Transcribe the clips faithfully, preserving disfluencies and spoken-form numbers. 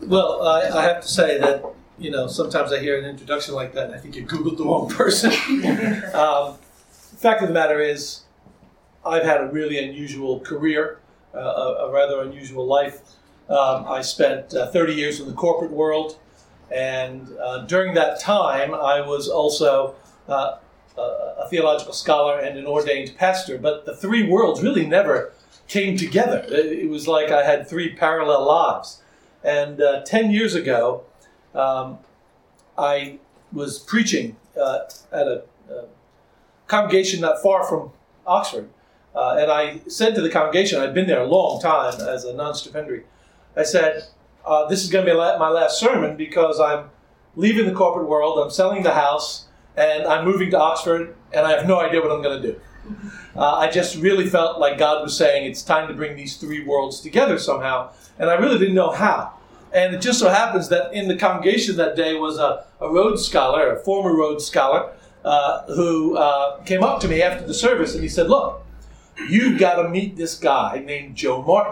Well, I, I have to say that, you know, sometimes I hear an introduction like that and I think you Googled the wrong person. um, the fact of the matter is, I've had a really unusual career, uh, a, a rather unusual life. Um, I spent uh, thirty years in the corporate world, and uh, during that time I was also uh, a, a theological scholar and an ordained pastor, but the three worlds really never came together. It was like I had three parallel lives. And uh, ten years ago, um, I was preaching uh, at a, a congregation not far from Oxford. Uh, and I said to the congregation, I'd been there a long time as a non-stipendiary, I said, uh, this is going to be my last sermon because I'm leaving the corporate world, I'm selling the house, and I'm moving to Oxford, and I have no idea what I'm going to do. Uh, I just really felt like God was saying it's time to bring these three worlds together somehow, and I really didn't know how. And it just so happens that in the congregation that day was a, a Rhodes Scholar, a former Rhodes Scholar, uh, who uh, came up to me after the service, and he said, look, you've got to meet this guy named Joe Martin.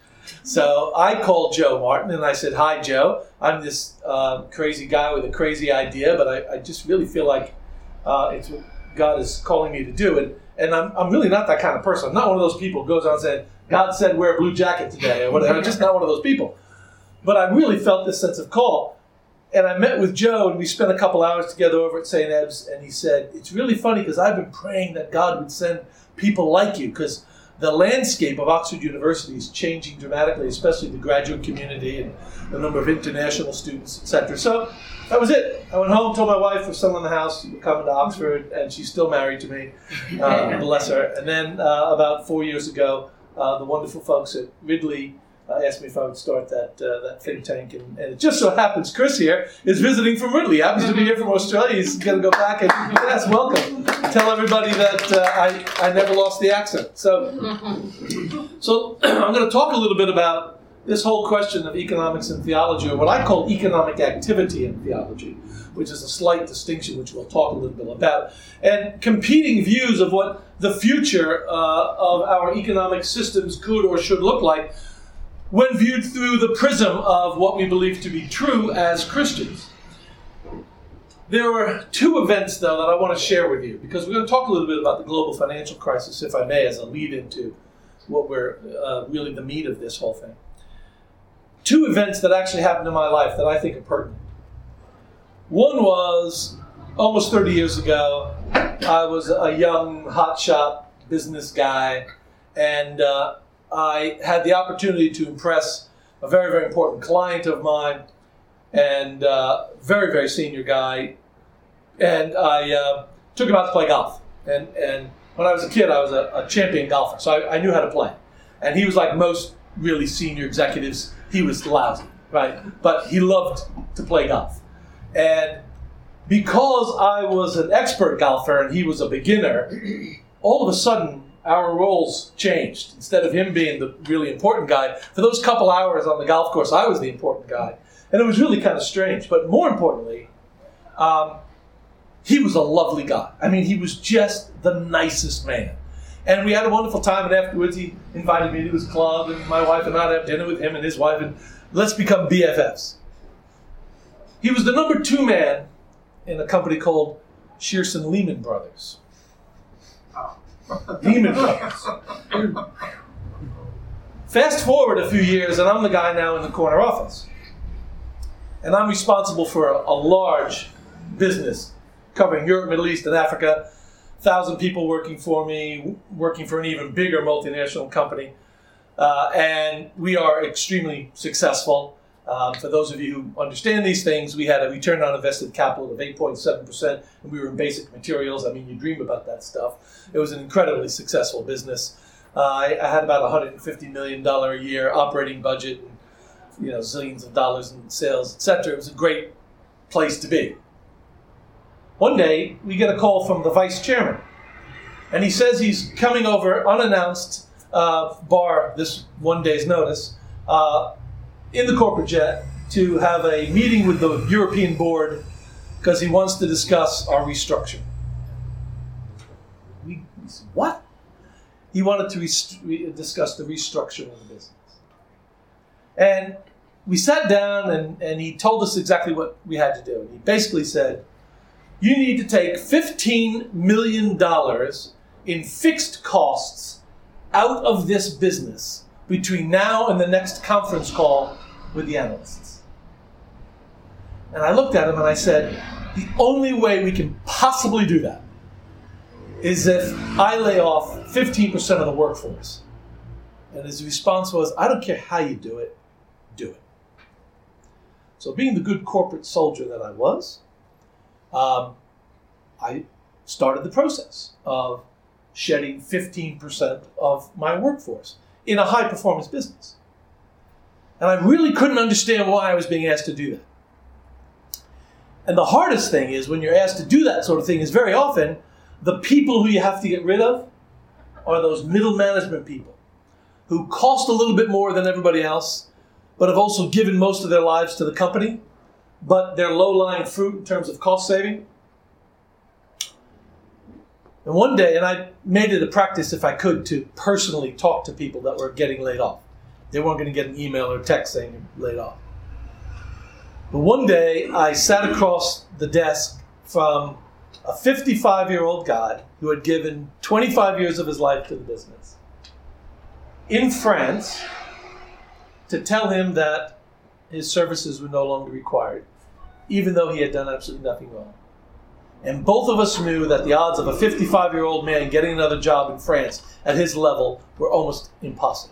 So I called Joe Martin, and I said, hi, Joe. I'm this uh, crazy guy with a crazy idea, but I, I just really feel like uh, it's what God is calling me to do. And, and I'm, I'm really not that kind of person. I'm not one of those people who goes on saying, God said wear a blue jacket today, or whatever. I'm just not one of those people. But I really felt this sense of call. And I met with Joe, and we spent a couple hours together over at Saint Eb's, and he said, it's really funny because I've been praying that God would send people like you, because the landscape of Oxford University is changing dramatically, especially the graduate community and the number of international students, et cetera. So that was it. I went home, told my wife we're selling the house, we're coming to Oxford, and she's still married to me, uh, bless her. And then uh, about four years ago, uh, the wonderful folks at Ridley uh, asked me if I would start that uh, that think tank. And, and it just so happens Chris here is visiting from Ridley. He happens to be here from Australia. He's going to go back and, yes, welcome. Tell everybody that uh, I, I never lost the accent. So, so I'm going to talk a little bit about this whole question of economics and theology, or what I call economic activity in theology, which is a slight distinction which we'll talk a little bit about, and competing views of what the future uh, of our economic systems could or should look like when viewed through the prism of what we believe to be true as Christians. There are two events, though, that I want to share with you, because we're going to talk a little bit about the global financial crisis, if I may, as a lead into what we're uh, really the meat of this whole thing. Two events that actually happened in my life that I think are pertinent. One was almost thirty years ago. I was a young, hotshot business guy, and uh, I had the opportunity to impress a very, very important client of mine, and uh, very, very senior guy. And I uh, took him out to play golf. And and when I was a kid, I was a, a champion golfer, so I, I knew how to play. And he was like most really senior executives. He was lousy, right? But he loved to play golf. And because I was an expert golfer and he was a beginner, all of a sudden our roles changed. Instead of him being the really important guy, for those couple hours on the golf course, I was the important guy. And it was really kind of strange. But more importantly, um, he was a lovely guy. I mean, he was just the nicest man. And we had a wonderful time, and afterwards he invited me to his club, and my wife and I had dinner with him and his wife, and let's become B F Fs. He was the number two man in a company called Shearson Lehman Brothers. Lehman Brothers. Fast forward a few years, and I'm the guy now in the corner office. And I'm responsible for a, a large business covering Europe, Middle East, and Africa. Thousand people working for me, working for an even bigger multinational company. Uh, and we are extremely successful. Um, for those of you who understand these things, we had a return on invested capital of eight point seven percent, and we were in basic materials. I mean, you dream about that stuff. It was an incredibly successful business. Uh, I, I had about one hundred fifty million dollars a year operating budget, and, you know, zillions of dollars in sales, et cetera. It was a great place to be. One day, we get a call from the vice chairman, and he says he's coming over unannounced, uh, bar this one day's notice, uh, in the corporate jet to have a meeting with the European board because he wants to discuss our restructure. We, we said, what? He wanted to rest- re- discuss the restructuring of the business. And we sat down and, and he told us exactly what we had to do. And he basically said, you need to take fifteen million dollars in fixed costs out of this business between now and the next conference call with the analysts. And I looked at him and I said, the only way we can possibly do that is if I lay off fifteen percent of the workforce. And his response was, I don't care how you do it, do it. So being the good corporate soldier that I was, um, I started the process of shedding fifteen percent of my workforce in a high-performance business. And I really couldn't understand why I was being asked to do that. And the hardest thing is when you're asked to do that sort of thing is very often the people who you have to get rid of are those middle management people who cost a little bit more than everybody else, but have also given most of their lives to the company, but they're low-lying fruit in terms of cost saving. And one day, and I made it a practice if I could to personally talk to people that were getting laid off. They weren't going to get an email or text saying you're laid off. But one day, I sat across the desk from a fifty-five-year-old guy who had given twenty-five years of his life to the business in France to tell him that his services were no longer required, even though he had done absolutely nothing wrong. And both of us knew that the odds of a fifty-five-year-old man getting another job in France at his level were almost impossible.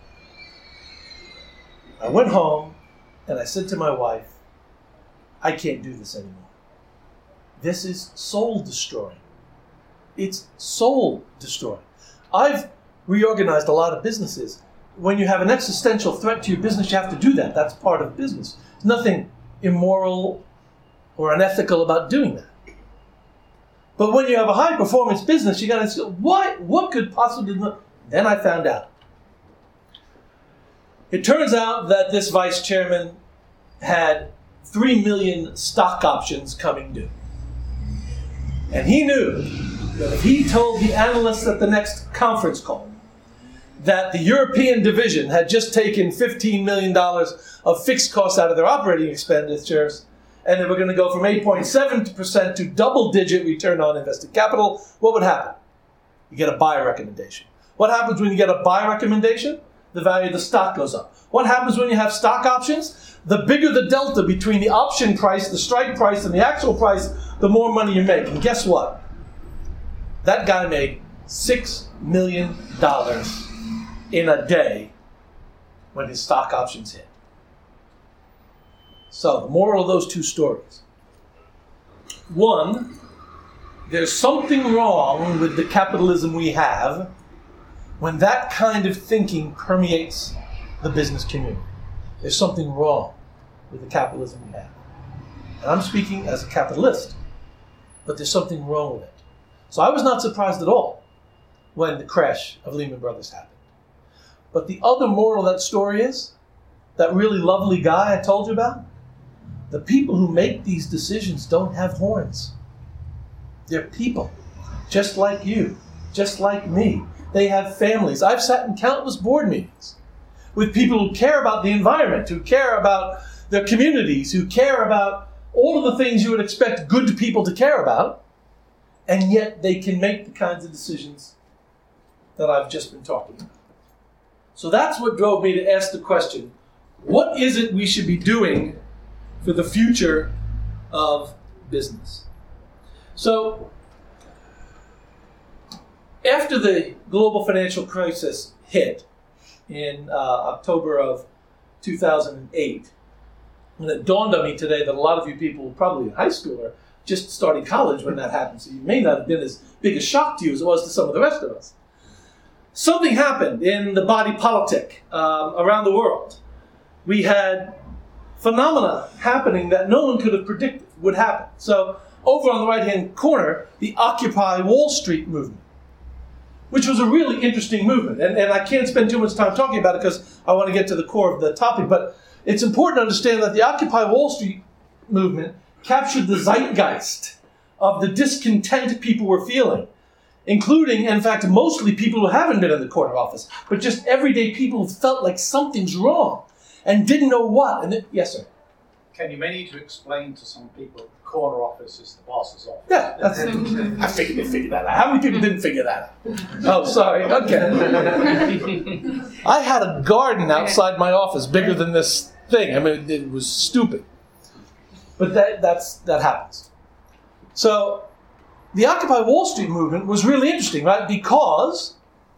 I went home and I said to my wife, I can't do this anymore. This is soul destroying. It's soul destroying. I've reorganized a lot of businesses. When you have an existential threat to your business, you have to do that. That's part of business. There's nothing immoral or unethical about doing that. But when you have a high-performance business, you got to say, what, what could possibly... Then I found out. It turns out that this vice chairman had three million stock options coming due. And he knew that if he told the analysts at the next conference call that the European division had just taken fifteen million dollars of fixed costs out of their operating expenditures, and they were going to go from eight point seven percent to double-digit return on invested capital, what would happen? You get a buy recommendation. What happens when you get a buy recommendation? The value of the stock goes up. What happens when you have stock options? The bigger the delta between the option price, the strike price, and the actual price, the more money you make. And guess what? That guy made six million dollars in a day when his stock options hit. So, the moral of those two stories. One, there's something wrong with the capitalism we have when that kind of thinking permeates the business community. There's something wrong with the capitalism we have. And I'm speaking as a capitalist, but there's something wrong with it. So I was not surprised at all when the crash of Lehman Brothers happened. But the other moral of that story is, that really lovely guy I told you about, the people who make these decisions don't have horns. They're people, just like you, just like me. They have families. I've sat in countless board meetings with people who care about the environment, who care about their communities, who care about all of the things you would expect good people to care about, and yet they can make the kinds of decisions that I've just been talking about. So that's what drove me to ask the question, what is it we should be doing for the future of business? So, after the global financial crisis hit in uh, October of two thousand eight, and it dawned on me today that a lot of you people were probably in high school or just starting college when that happened, so you may not have been as big a shock to you as it was to some of the rest of us. Something happened in the body politic um, around the world. We had phenomena happening that no one could have predicted would happen. So, over on the right-hand corner, the Occupy Wall Street movement, which was a really interesting movement. And, and I can't spend too much time talking about it because I want to get to the core of the topic, but it's important to understand that the Occupy Wall Street movement captured the zeitgeist of the discontent people were feeling, including, in fact, mostly people who haven't been in the corner office, but just everyday people who felt like something's wrong. and didn't know what. And then, yes, sir. Ken, you may need to explain to some people the corner office is the boss's office. Yeah, that's it. I figured they figured that out. How many people didn't figure that out? Oh, sorry. Okay. I had a garden outside my office bigger than this thing. I mean, it was stupid. But that that's that happens. So the Occupy Wall Street movement was really interesting, right? Because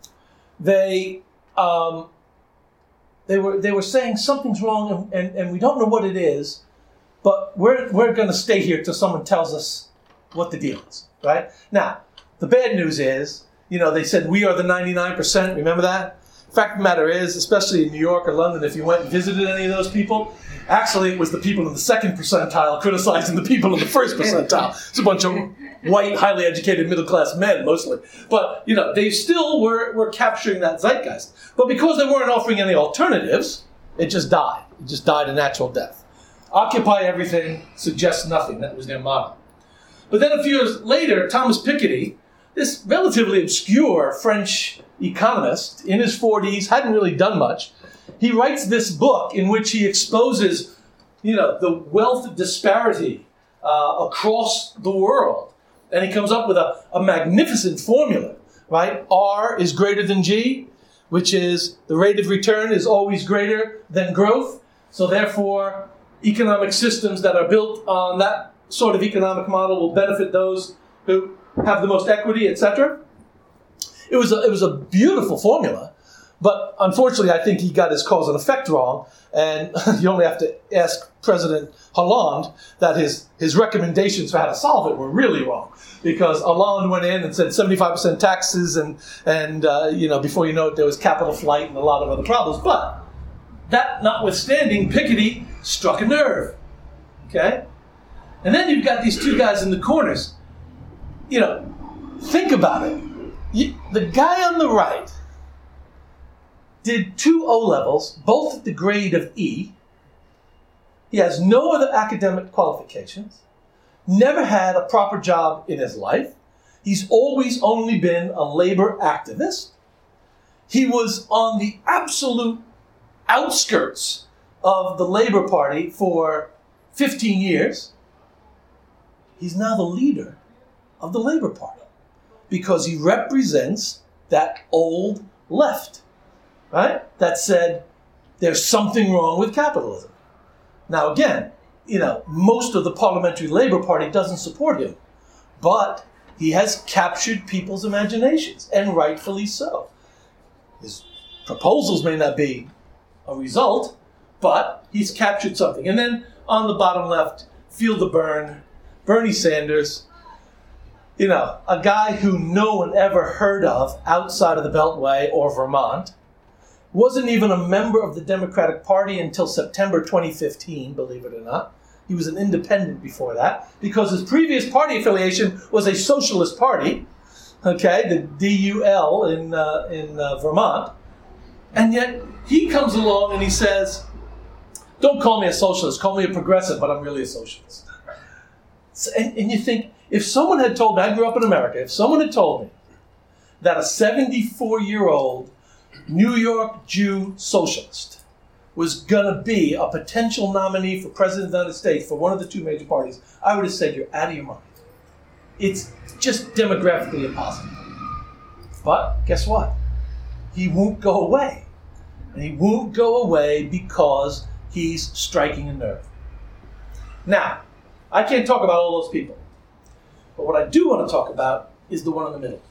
they um, they were they were saying something's wrong, and, and, and we don't know what it is. But we're we're going to stay here till someone tells us what the deal is, right? Now, the bad news is, you know, they said we are the ninety-nine percent. Remember that? The fact of the matter is, especially in New York or London, if you went and visited any of those people, actually it was the people in the second percentile criticizing the people in the first percentile. It's a bunch of white, highly educated, middle-class men, mostly. But, you know, they still were, were capturing that zeitgeist. But because they weren't offering any alternatives, it just died. It just died a natural death. Occupy everything, suggest nothing. That was their motto. But then a few years later, Thomas Piketty, this relatively obscure French economist in his forties, hadn't really done much. He writes this book in which he exposes, you know, the wealth disparity uh, across the world. And he comes up with a, a magnificent formula, right? R is greater than G, which is the rate of return is always greater than growth. So therefore, economic systems that are built on that sort of economic model will benefit those who have the most equity, et cetera. It was a, it was a beautiful formula, but unfortunately, I think he got his cause and effect wrong. And you only have to ask President Hollande that his, his recommendations for how to solve it were really wrong, because Hollande went in and said seventy-five percent taxes, and and uh, you know, before you know it, there was capital flight and a lot of other problems. But that notwithstanding, Piketty struck a nerve. Okay, and then you've got these two guys in the corners. You know, think about it. You, the guy on the right did two O-levels, both at the grade of E. He has no other academic qualifications, never had a proper job in his life. He's always only been a labor activist. He was on the absolute outskirts of the Labor Party for fifteen years. He's now the leader of the Labor Party because he represents that old left, right? That said, there's something wrong with capitalism. Now, again, you know, most of the Parliamentary Labor Party doesn't support him, but he has captured people's imaginations, and rightfully so. His proposals may not be a result, but he's captured something. And then on the bottom left, feel the burn, Bernie Sanders, you know, a guy who no one ever heard of outside of the Beltway or Vermont, wasn't even a member of the Democratic Party until September twenty fifteen, believe it or not. He was an independent before that, because his previous party affiliation was a socialist party, okay, the D U L in, uh, in uh, Vermont. And yet he comes along and he says, don't call me a socialist, call me a progressive, but I'm really a socialist. So, and, and you think, if someone had told me, I grew up in America, if someone had told me that a seventy-four-year-old New York Jew socialist was going to be a potential nominee for President of the United States for one of the two major parties, I would have said, you're out of your mind. It's just demographically impossible. But guess what? He won't go away. And he won't go away because he's striking a nerve. Now, I can't talk about all those people. But what I do want to talk about is the one in the middle.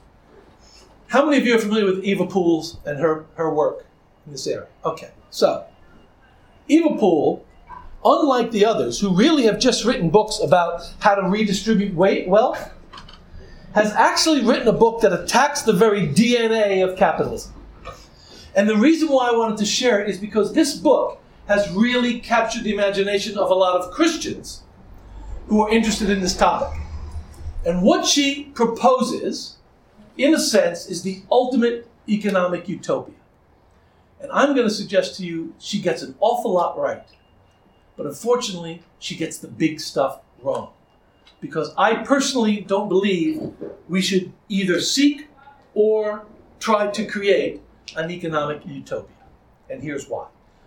How many of you are familiar with Eva Pools and her, her work in this area? Okay, so Eva Poole, unlike the others who really have just written books about how to redistribute weight, wealth, has actually written a book that attacks the very D N A of capitalism. And the reason why I wanted to share it is because this book has really captured the imagination of a lot of Christians who are interested in this topic. And what she proposes, in a sense, is the ultimate economic utopia. And I'm going to suggest to you she gets an awful lot right. But unfortunately, she gets the big stuff wrong. Because I personally don't believe we should either seek or try to create an economic utopia. And here's why.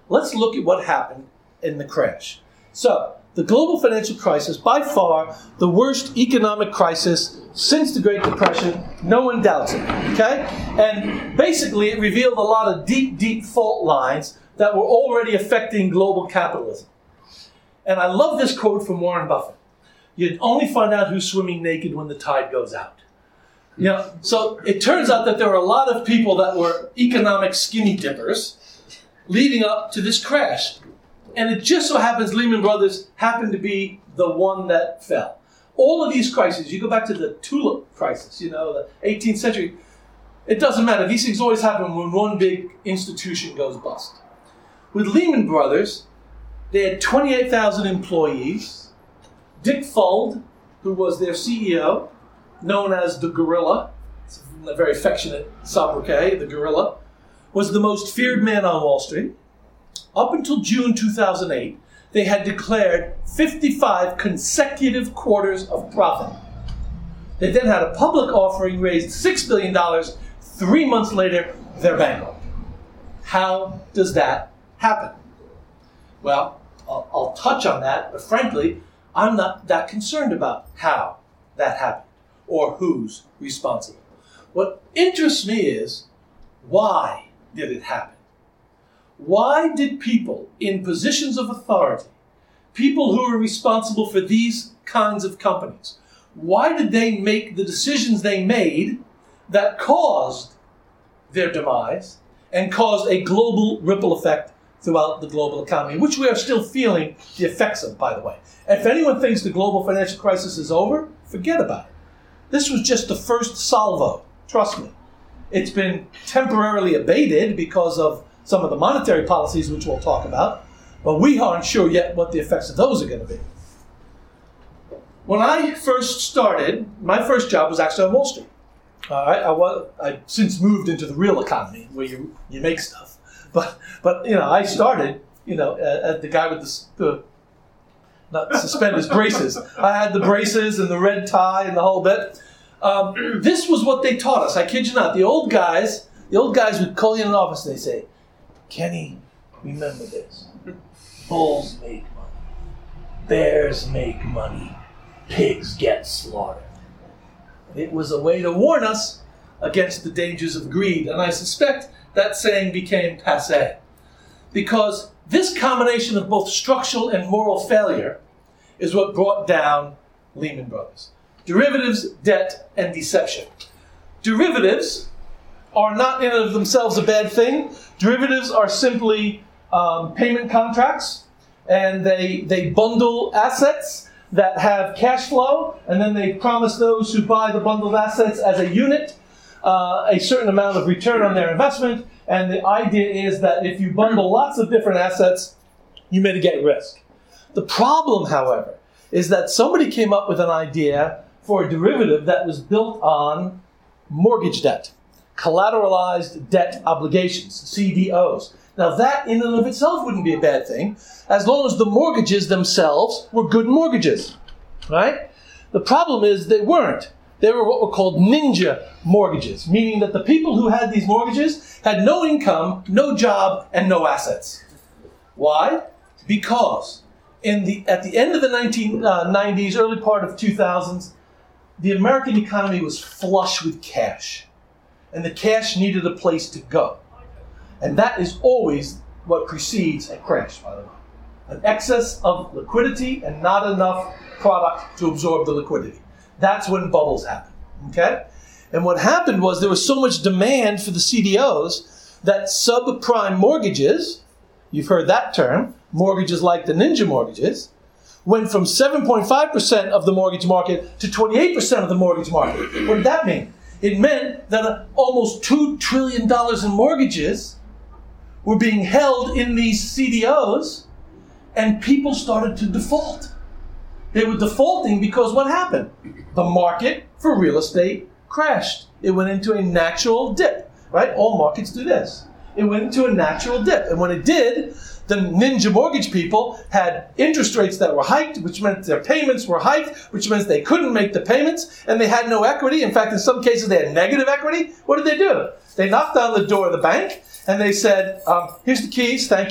let's look at what happened in the crash. So, the global financial crisis, by far the worst economic crisis since the Great Depression, no one doubts it, okay? And basically it revealed a lot of deep, deep fault lines that were already affecting global capitalism. And I love this quote from Warren Buffett. You only find out who's swimming naked when the tide goes out. You know, so it turns out that there were a lot of people that were economic skinny dippers leading up to this crash. And it just so happens Lehman Brothers happened to be the one that fell. All of these crises, you go back to the tulip crisis, you know, the eighteenth century, it doesn't matter. These things always happen when one big institution goes bust. With Lehman Brothers, they had twenty-eight thousand employees. Dick Fuld, who was their C E O, known as the Gorilla, it's a very affectionate sobriquet, the Gorilla, was the most feared man on Wall Street. Up until June two thousand eight, they had declared fifty-five consecutive quarters of profit. They then had a public offering, raised six billion dollars. Three months later, they're bankrupt. How does that happen? Well, I'll, I'll touch on that, but frankly, I'm not that concerned about how that happened or who's responsible. What interests me is, why did it happen? Why did people in positions of authority, people who are responsible for these kinds of companies, why did they make the decisions they made that caused their demise and caused a global ripple effect throughout the global economy, which we are still feeling the effects of, by the way? If anyone thinks the global financial crisis is over, forget about it. This was just the first salvo, trust me. It's been temporarily abated because of some of the monetary policies, which we'll talk about, but we aren't sure yet what the effects of those are going to be. When I first started, my first job was actually on Wall Street. All right, I was I since moved into the real economy where you you make stuff, but but you know I started you know at the guy with the, the not suspenders braces. I had the braces and the red tie and the whole bit. Um, this was what they taught us. I kid you not. The old guys, the old guys would call you in an office and they say, "Kenny, remember this: bulls make money, bears make money, pigs get slaughtered." It was a way to warn us against the dangers of greed, and I suspect that saying became passé. Because this combination of both structural and moral failure is what brought down Lehman Brothers. Derivatives, debt, and deception. Derivatives are not in and of themselves a bad thing. Derivatives are simply um, payment contracts, and they, they bundle assets that have cash flow, and then they promise those who buy the bundled assets as a unit uh, a certain amount of return on their investment. And the idea is that if you bundle lots of different assets, you mitigate risk. The problem, however, is that somebody came up with an idea for a derivative that was built on mortgage debt, collateralized debt obligations, C D Os. Now that in and of itself wouldn't be a bad thing, as long as the mortgages themselves were good mortgages, right? The problem is they weren't. They were what were called ninja mortgages, meaning that the people who had these mortgages had no income, no job, and no assets. Why? Because in the at the end of the nineteen nineties, early part of two thousands, the American economy was flush with cash, and the cash needed a place to go. And that is always what precedes a crash, by the way. An excess of liquidity and not enough product to absorb the liquidity. That's when bubbles happen, okay? And what happened was there was so much demand for the C D Os that subprime mortgages, you've heard that term, mortgages like the ninja mortgages, went from seven point five percent of the mortgage market to twenty-eight percent of the mortgage market. What did that mean? It meant that uh, almost two trillion dollars in mortgages were being held in these C D Os, and people started to default. They were defaulting because what happened? The market for real estate crashed. It went into a natural dip, right? All markets do this. It went into a natural dip. And when it did, the ninja mortgage people had interest rates that were hiked, which meant their payments were hiked, which meant they couldn't make the payments, and they had no equity. In fact, in some cases, they had negative equity. What did they do? They knocked on the door of the bank, and they said, um, here's the keys, thank you.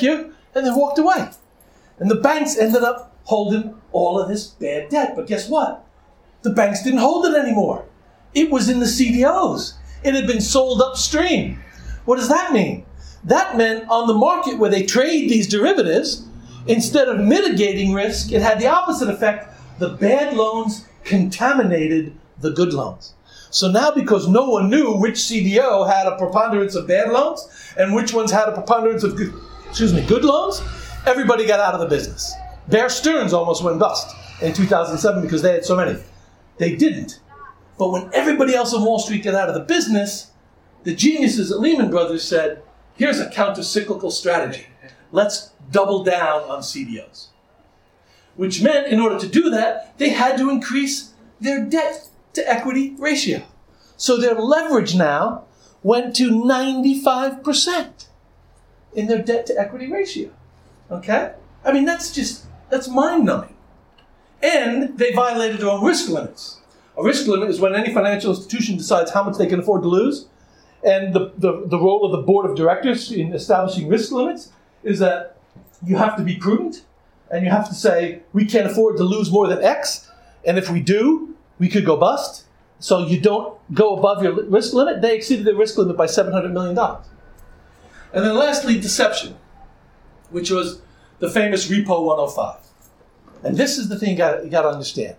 and they walked away. And the banks ended up holding all of this bad debt. But guess what? The banks didn't hold it anymore. It was in the C D Os. It had been sold upstream. What does that mean? That meant on the market where they trade these derivatives, instead of mitigating risk, it had the opposite effect. The bad loans contaminated the good loans. So now, because no one knew which C D O had a preponderance of bad loans and which ones had a preponderance of good, excuse me, good loans, everybody got out of the business. Bear Stearns almost went bust in two thousand seven because they had so many. They didn't. But when everybody else on Wall Street got out of the business, the geniuses at Lehman Brothers said, here's a counter-cyclical strategy. Let's double down on C D Os. Which meant, in order to do that, they had to increase their debt to equity ratio. So their leverage now went to ninety-five percent in their debt to equity ratio. Okay? I mean, that's just, that's mind-numbing. And they violated their own risk limits. A risk limit is when any financial institution decides how much they can afford to lose. And the, the, the role of the board of directors in establishing risk limits is that you have to be prudent and you have to say, we can't afford to lose more than X. And if we do, we could go bust. So you don't go above your risk limit. They exceeded their risk limit by seven hundred million dollars. And then lastly, deception, which was the famous Repo one oh five. And this is the thing you got you got to understand.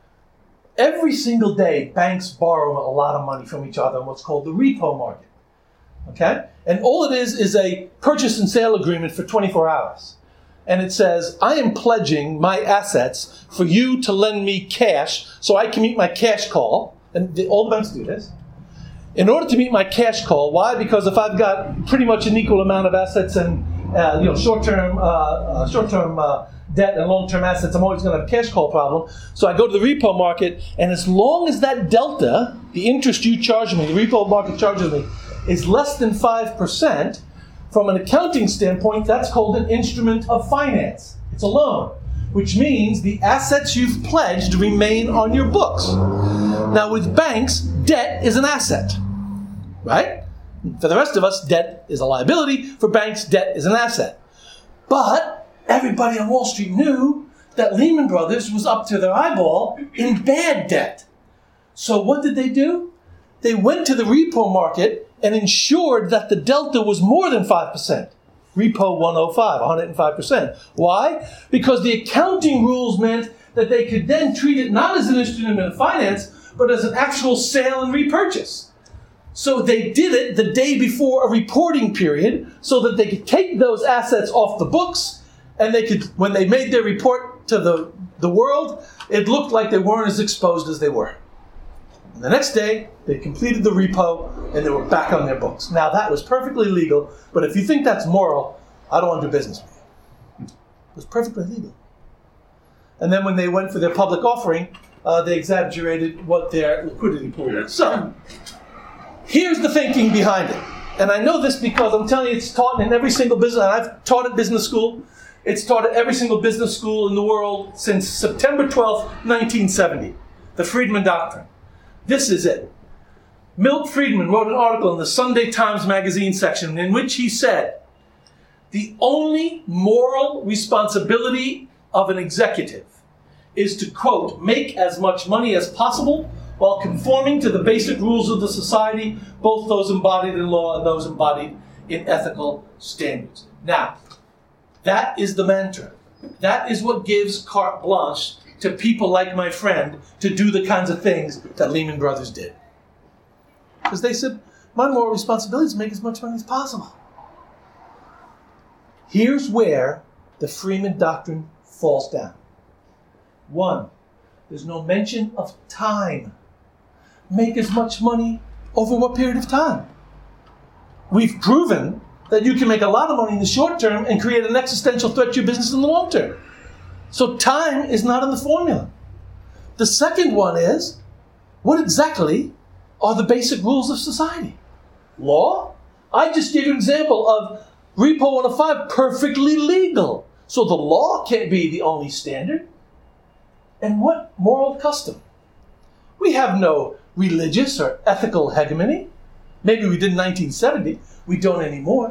Every single day, banks borrow a lot of money from each other in what's called the repo market. Okay? And all it is is a purchase and sale agreement for twenty-four hours. And it says, I am pledging my assets for you to lend me cash so I can meet my cash call. And the, all the banks do this. In order to meet my cash call, why? Because if I've got pretty much an equal amount of assets and uh, you know short-term uh, uh, short-term uh, debt and long-term assets, I'm always going to have a cash call problem. So I go to the repo market, and as long as that delta, the interest you charge me, the repo market charges me, is less than five percent, from an accounting standpoint, that's called an instrument of finance. It's a loan, which means the assets you've pledged remain on your books. Now with banks, debt is an asset, right? For the rest of us, debt is a liability. For banks, debt is an asset. But everybody on Wall Street knew that Lehman Brothers was up to their eyeball in bad debt. So what did they do? They went to the repo market and ensured that the delta was more than five percent. Repo one oh five, one hundred five percent. Why? Because the accounting rules meant that they could then treat it not as an instrument of finance, but as an actual sale and repurchase. So they did it the day before a reporting period so that they could take those assets off the books, and they could, when they made their report to the, the world, it looked like they weren't as exposed as they were. And the next day, they completed the repo, and they were back on their books. Now, that was perfectly legal, but if you think that's moral, I don't want to do business with you. It was perfectly legal. And then when they went for their public offering, uh, they exaggerated what their liquidity pool was. So, here's the thinking behind it. And I know this because I'm telling you, it's taught in every single business, and I've taught at business school. It's taught at every single business school in the world since September twelfth, nineteen seventy. The Friedman Doctrine. This is it. Milt Friedman wrote an article in the Sunday Times Magazine section in which he said, the only moral responsibility of an executive is to, quote, make as much money as possible while conforming to the basic rules of the society, both those embodied in law and those embodied in ethical standards. Now, that is the mantra. That is what gives carte blanche to people like my friend to do the kinds of things that Lehman Brothers did. Because they said, my moral responsibility is to make as much money as possible. Here's where the Friedman Doctrine falls down. One, there's no mention of time. Make as much money over what period of time? We've proven that you can make a lot of money in the short term and create an existential threat to your business in the long term. So time is not in the formula. The second one is, what exactly are the basic rules of society? Law? I just gave you an example of Repo one oh five, perfectly legal. So the law can't be the only standard. And what moral custom? We have no religious or ethical hegemony. Maybe we did in nineteen seventy. We don't anymore.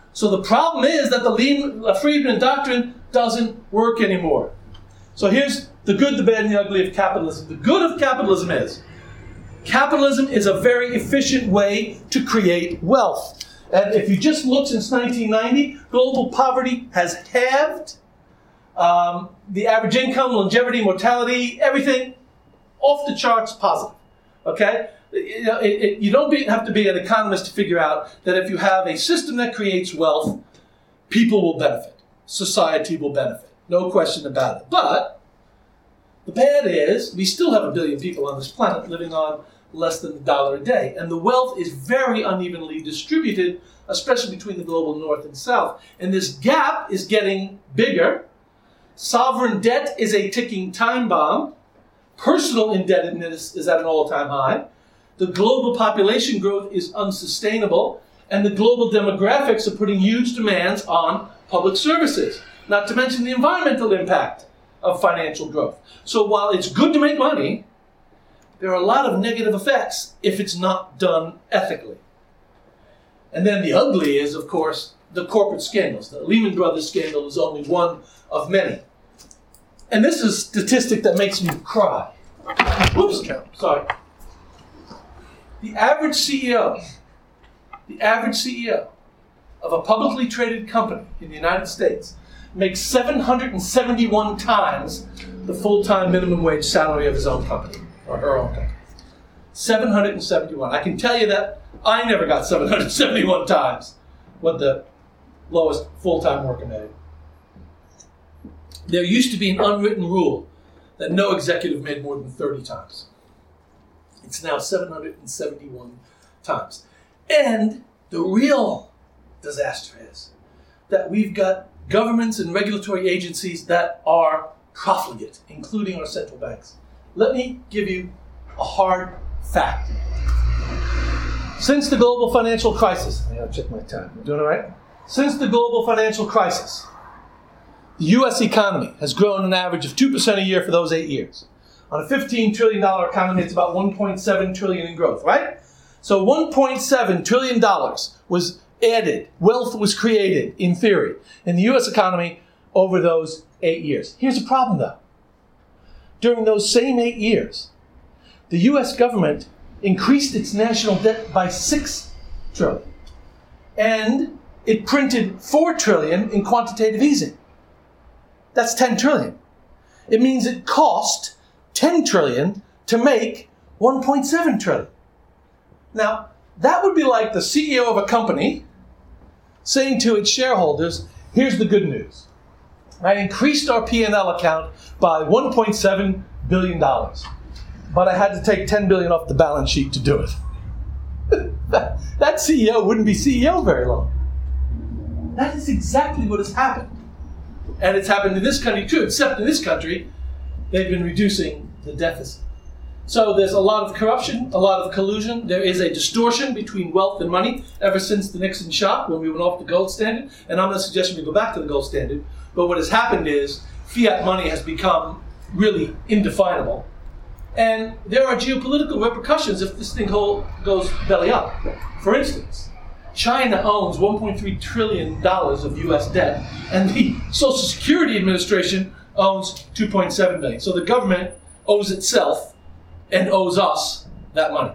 So the problem is that the Lehman, Friedman doctrine doesn't work anymore. So here's the good, the bad, and the ugly of capitalism. The good of capitalism is, capitalism is a very efficient way to create wealth. And if you just look since nineteen ninety, global poverty has halved. Um, the average income, longevity, mortality, everything off the charts positive. Okay? You know, it, it, you don't be, have to be an economist to figure out that if you have a system that creates wealth, people will benefit. Society will benefit. No question about it. But the bad is we still have a billion people on this planet living on less than a dollar a day. And the wealth is very unevenly distributed, especially between the global north and south. And this gap is getting bigger. Sovereign debt is a ticking time bomb. Personal indebtedness is at an all-time high. The global population growth is unsustainable. And the global demographics are putting huge demands on public services, not to mention the environmental impact of financial growth. So while it's good to make money, there are a lot of negative effects if it's not done ethically. And then the ugly is, of course, the corporate scandals. The Lehman Brothers scandal is only one of many. And this is a statistic that makes me cry. Whoops, sorry. The average C E O, the average C E O of a publicly traded company in the United States makes seven hundred seventy-one times the full-time minimum wage salary of his own company, or her own company. seven hundred seventy-one. I can tell you that I never got seven hundred seventy-one times what the lowest full-time worker made. There used to be an unwritten rule that no executive made more than thirty times. It's now seven hundred seventy-one times. And the real disaster is that we've got governments and regulatory agencies that are profligate, including our central banks. Let me give you a hard fact. Since the global financial crisis, I gotta check my time. I'm doing all right? Since the global financial crisis, the U S economy has grown an average of two percent a year for those eight years. On a fifteen trillion dollars economy, it's about one point seven trillion dollars in growth, right? So one point seven trillion dollars was added, wealth was created, in theory, in the U S economy over those eight years. Here's the problem, though. During those same eight years, the U S government increased its national debt by six trillion dollars. And it printed four trillion dollars in quantitative easing. That's ten trillion dollars. It means it cost ten trillion dollars to make one point seven trillion dollars. Now, that would be like the C E O of a company saying to its shareholders, here's the good news. I increased our P and L account by one point seven billion dollars, but I had to take ten billion dollars off the balance sheet to do it. that, that C E O wouldn't be C E O very long. That is exactly what has happened. And it's happened in this country too, except in this country, they've been reducing the deficit. So there's a lot of corruption, a lot of collusion. There is a distortion between wealth and money ever since the Nixon shock when we went off the gold standard. And I'm not suggesting we go back to the gold standard. But what has happened is fiat money has become really indefinable. And there are geopolitical repercussions if this thing whole goes belly up. For instance, China owns one point three trillion dollars of U S debt, and the Social Security Administration owns two point seven billion dollars. So the government owes itself and owes us that money.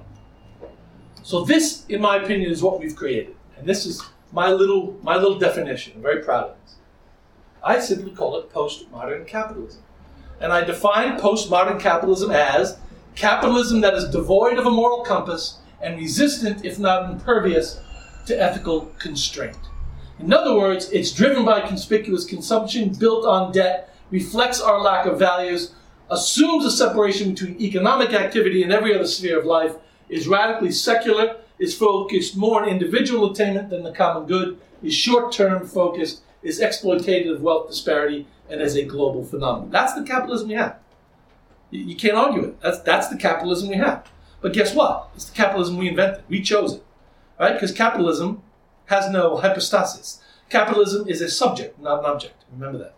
So this, in my opinion, is what we've created. And this is my little, my little definition. I'm very proud of this. I simply call it postmodern capitalism. And I define postmodern capitalism as capitalism that is devoid of a moral compass and resistant, if not impervious, to ethical constraint. In other words, it's driven by conspicuous consumption, built on debt, reflects our lack of values, assumes a separation between economic activity and every other sphere of life, is radically secular, is focused more on individual attainment than the common good, is short-term focused, is exploitative of wealth disparity, and is a global phenomenon. That's the capitalism we have. You, you can't argue it. That's, that's the capitalism we have. But guess what? It's the capitalism we invented. We chose it. Right? Because capitalism has no hypostasis. Capitalism is a subject, not an object. Remember that.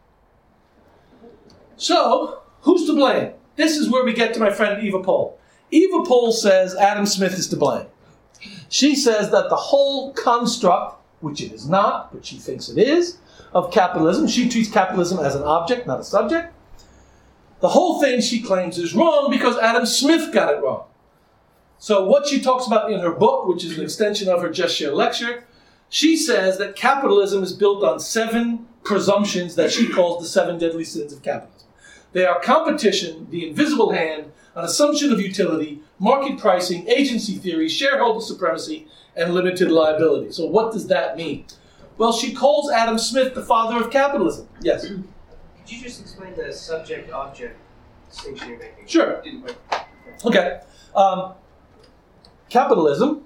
So, who's to blame? This is where we get to my friend Eva Pohl. Eva Pohl says Adam Smith is to blame. She says that the whole construct which it is not, but she thinks it is, of capitalism. She treats capitalism as an object, not a subject. The whole thing, she claims, is wrong because Adam Smith got it wrong. So what she talks about in her book, which is an extension of her Just Share lecture, she says that capitalism is built on seven presumptions that she calls the seven deadly sins of capitalism. They are competition, the invisible hand, an assumption of utility, market pricing, agency theory, shareholder supremacy, and limited liability. So what does that mean? Well, she calls Adam Smith the father of capitalism. Yes? Could you just explain the subject-object distinction you're making? Sure. Didn't quite... Okay. Um, capitalism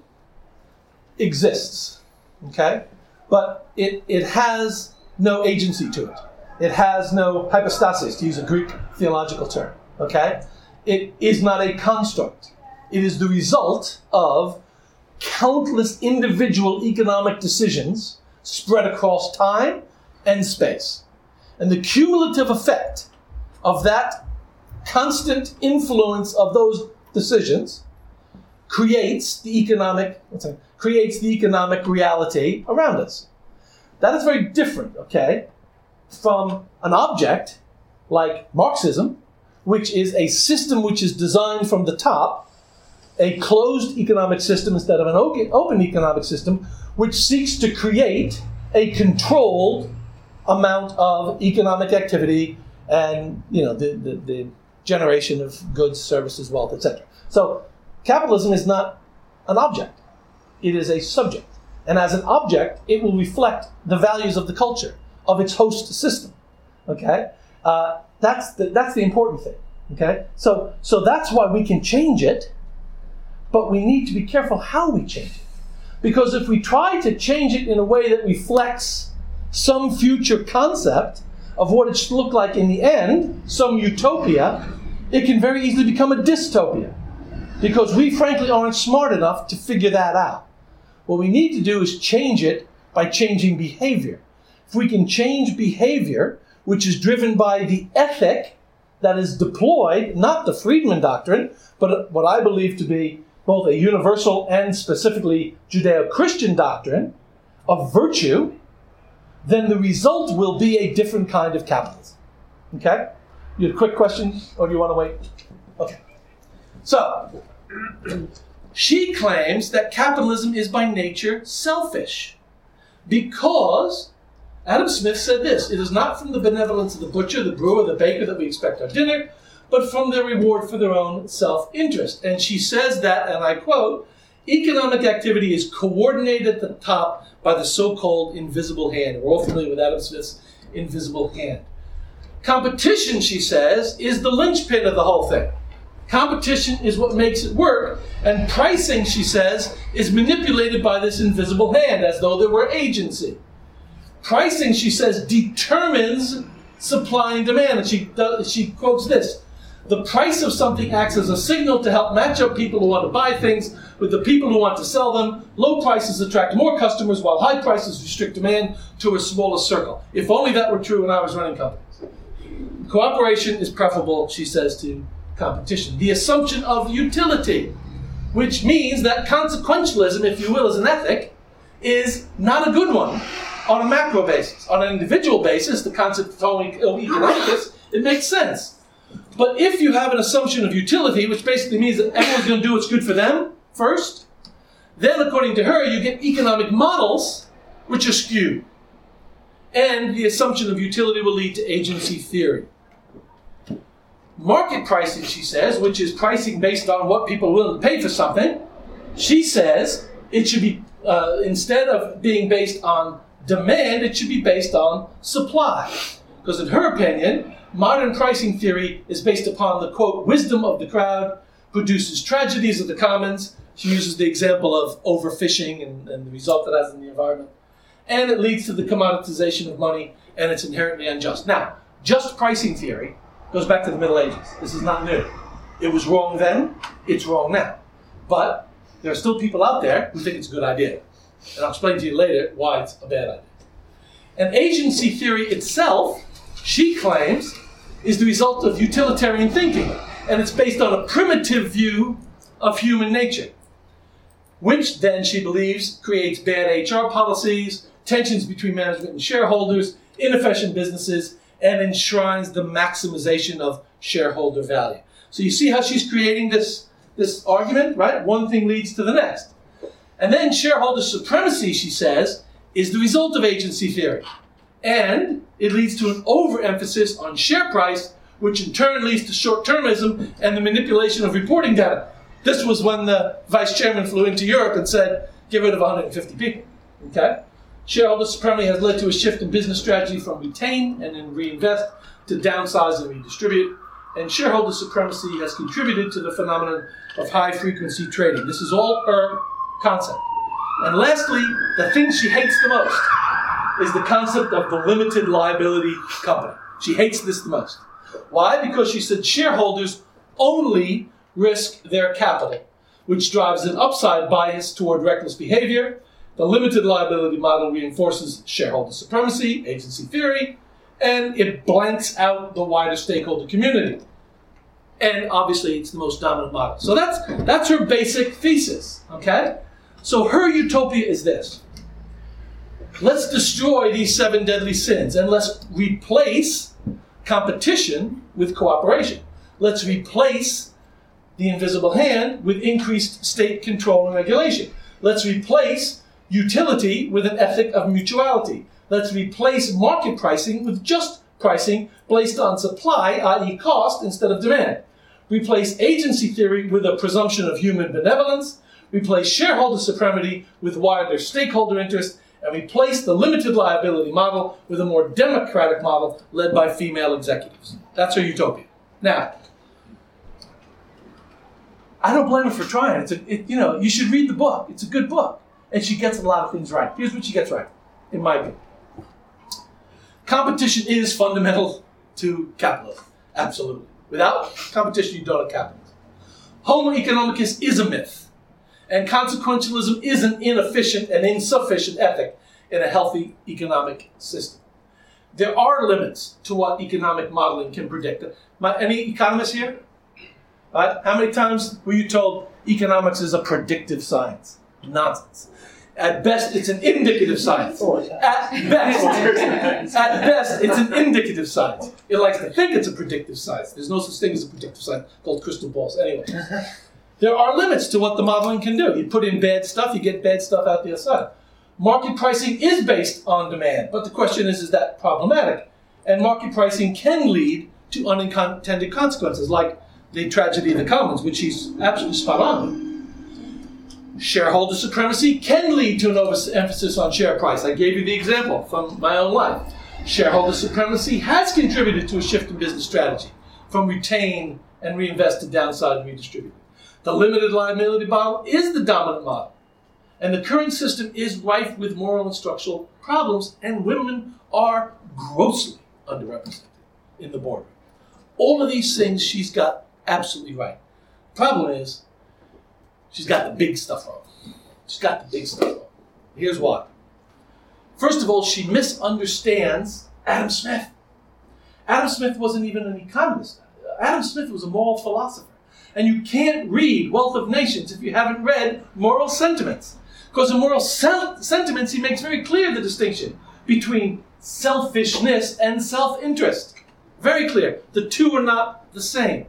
exists, okay? But it, it has no agency to it. It has no hypostasis, to use a Greek theological term, okay? It is not a construct. It is the result of countless individual economic decisions spread across time and space. And the cumulative effect of that constant influence of those decisions creates the economic sorry, creates the economic reality around us. That is very different, okay, from an object like Marxism, which is a system which is designed from the top, a closed economic system instead of an open economic system, which seeks to create a controlled amount of economic activity and, you know, the, the, the generation of goods, services, wealth, et cetera. So capitalism is not an object. It is a subject. And as an object, it will reflect the values of the culture, of its host system. Okay? Uh, that's the, that's the important thing. Okay? So, so that's why we can change it, but we need to be careful how we change it. Because if we try to change it in a way that reflects some future concept of what it should look like in the end, some utopia, it can very easily become a dystopia. Because we frankly aren't smart enough to figure that out. What we need to do is change it by changing behavior. If we can change behavior, which is driven by the ethic that is deployed, not the Friedman doctrine, but what I believe to be both a universal and specifically Judeo-Christian doctrine of virtue, then the result will be a different kind of capitalism. Okay? You have a quick question, or do you want to wait? Okay. So, she claims that capitalism is by nature selfish because Adam Smith said this: it is not from the benevolence of the butcher, the brewer, the baker that we expect our dinner, but from their reward for their own self-interest. And she says that, and I quote, economic activity is coordinated at the top by the so-called invisible hand. We're all familiar with Adam Smith's invisible hand. Competition, she says, is the linchpin of the whole thing. Competition is what makes it work, and pricing, she says, is manipulated by this invisible hand as though there were agency. Pricing, she says, determines supply and demand, and she, does, she quotes this: the price of something acts as a signal to help match up people who want to buy things with the people who want to sell them. Low prices attract more customers, while high prices restrict demand to a smaller circle. If only that were true when I was running companies. Cooperation is preferable, she says, to competition. The assumption of utility, which means that consequentialism, if you will, as an ethic, is not a good one on a macro basis. On an individual basis, the concept of homo economicus, it makes sense. But if you have an assumption of utility, which basically means that everyone's going to do what's good for them first, then according to her, you get economic models which are skewed. And the assumption of utility will lead to agency theory. Market pricing, she says, which is pricing based on what people are willing to pay for something, she says it should be, uh, instead of being based on demand, it should be based on supply. Because in her opinion, modern pricing theory is based upon the, quote, wisdom of the crowd, produces tragedies of the commons. She uses the example of overfishing and, and the result that has in the environment. And it leads to the commoditization of money, and it's inherently unjust. Now, just pricing theory goes back to the Middle Ages. This is not new. It was wrong then, it's wrong now. But there are still people out there who think it's a good idea. And I'll explain to you later why it's a bad idea. And agency theory itself, she claims, is the result of utilitarian thinking. And it's based on a primitive view of human nature. which then she believes creates bad H R policies, tensions between management and shareholders, inefficient businesses, and enshrines the maximization of shareholder value. So you see how she's creating this, this argument, right? One thing leads to the next. And then shareholder supremacy, she says, is the result of agency theory. And it leads to an overemphasis on share price, which in turn leads to short-termism and the manipulation of reporting data. This was when the vice chairman flew into Europe and said, get rid of one hundred fifty people. Okay? Shareholder supremacy has led to a shift in business strategy from retain and then reinvest to downsize and redistribute. And shareholder supremacy has contributed to the phenomenon of high-frequency trading. This is all her concept. And lastly, the thing she hates the most is the concept of the limited liability company. She hates this the most. Why? Because she said shareholders only risk their capital, which drives an upside bias toward reckless behavior. The limited liability model reinforces shareholder supremacy, agency theory, and it blanks out the wider stakeholder community. And obviously, it's the most dominant model. So that's, that's her basic thesis, okay? So her utopia is this. Let's destroy these seven deadly sins, and let's replace competition with cooperation. Let's replace the invisible hand with increased state control and regulation. Let's replace utility with an ethic of mutuality. Let's replace market pricing with just pricing based on supply, that is cost, instead of demand. Replace agency theory with a presumption of human benevolence. Replace shareholder supremacy with wider stakeholder interest. And replace the limited liability model with a more democratic model led by female executives. That's her utopia. Now, I don't blame her for trying. It's a, it, you know, you should read the book. It's a good book. And she gets a lot of things right. Here's what she gets right, in my opinion. Competition is fundamental to capitalism. Absolutely. Without competition, you don't have capitalism. Homo economicus is a myth. And consequentialism is an inefficient and insufficient ethic in a healthy economic system. There are limits to what economic modeling can predict. My, any economists here? Right? How many times were you told economics is a predictive science? Nonsense. At best, it's an indicative science. At best, at best, it's an indicative science. It likes to think it's a predictive science. There's no such thing as a predictive science called crystal balls. Anyway, there are limits to what the modeling can do. You put in bad stuff, you get bad stuff out the other side. Market pricing is based on demand, but the question is, is that problematic? And market pricing can lead to unintended consequences, like the tragedy of the commons, which he's absolutely spot on with. Shareholder supremacy can lead to an overemphasis on share price. I gave you the example from my own life. Shareholder supremacy has contributed to a shift in business strategy from retain and reinvest to downside and redistribute. The limited liability model is the dominant model. And the current system is rife with moral and structural problems, and women are grossly underrepresented in the boardroom. All of these things she's got absolutely right. Problem is, she's got the big stuff wrong. She's got the big stuff wrong. Here's why. First of all, she misunderstands Adam Smith. Adam Smith wasn't even an economist. Adam Smith was a moral philosopher. And you can't read Wealth of Nations if you haven't read Moral Sentiments. Because in Moral Sen- Sentiments, he makes very clear the distinction between selfishness and self-interest. Very clear. The two are not the same.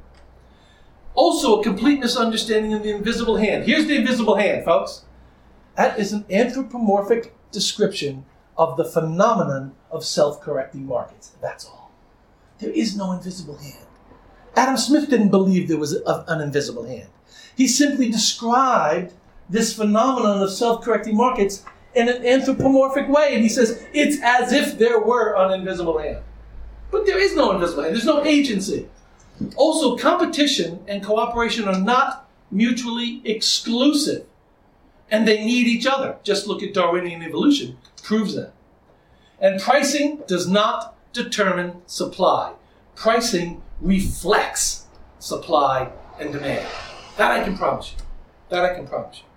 Also, a complete misunderstanding of the invisible hand. Here's the invisible hand, folks. That is an anthropomorphic description of the phenomenon of self-correcting markets. That's all. There is no invisible hand. Adam Smith didn't believe there was a, an invisible hand. He simply described this phenomenon of self-correcting markets in an anthropomorphic way, and he says it's as if there were an invisible hand. But there is no invisible hand. There's no agency. Also, competition and cooperation are not mutually exclusive, and they need each other. Just look at Darwinian evolution, proves that. And pricing does not determine supply. Pricing reflects supply and demand. That I can promise you. That I can promise you.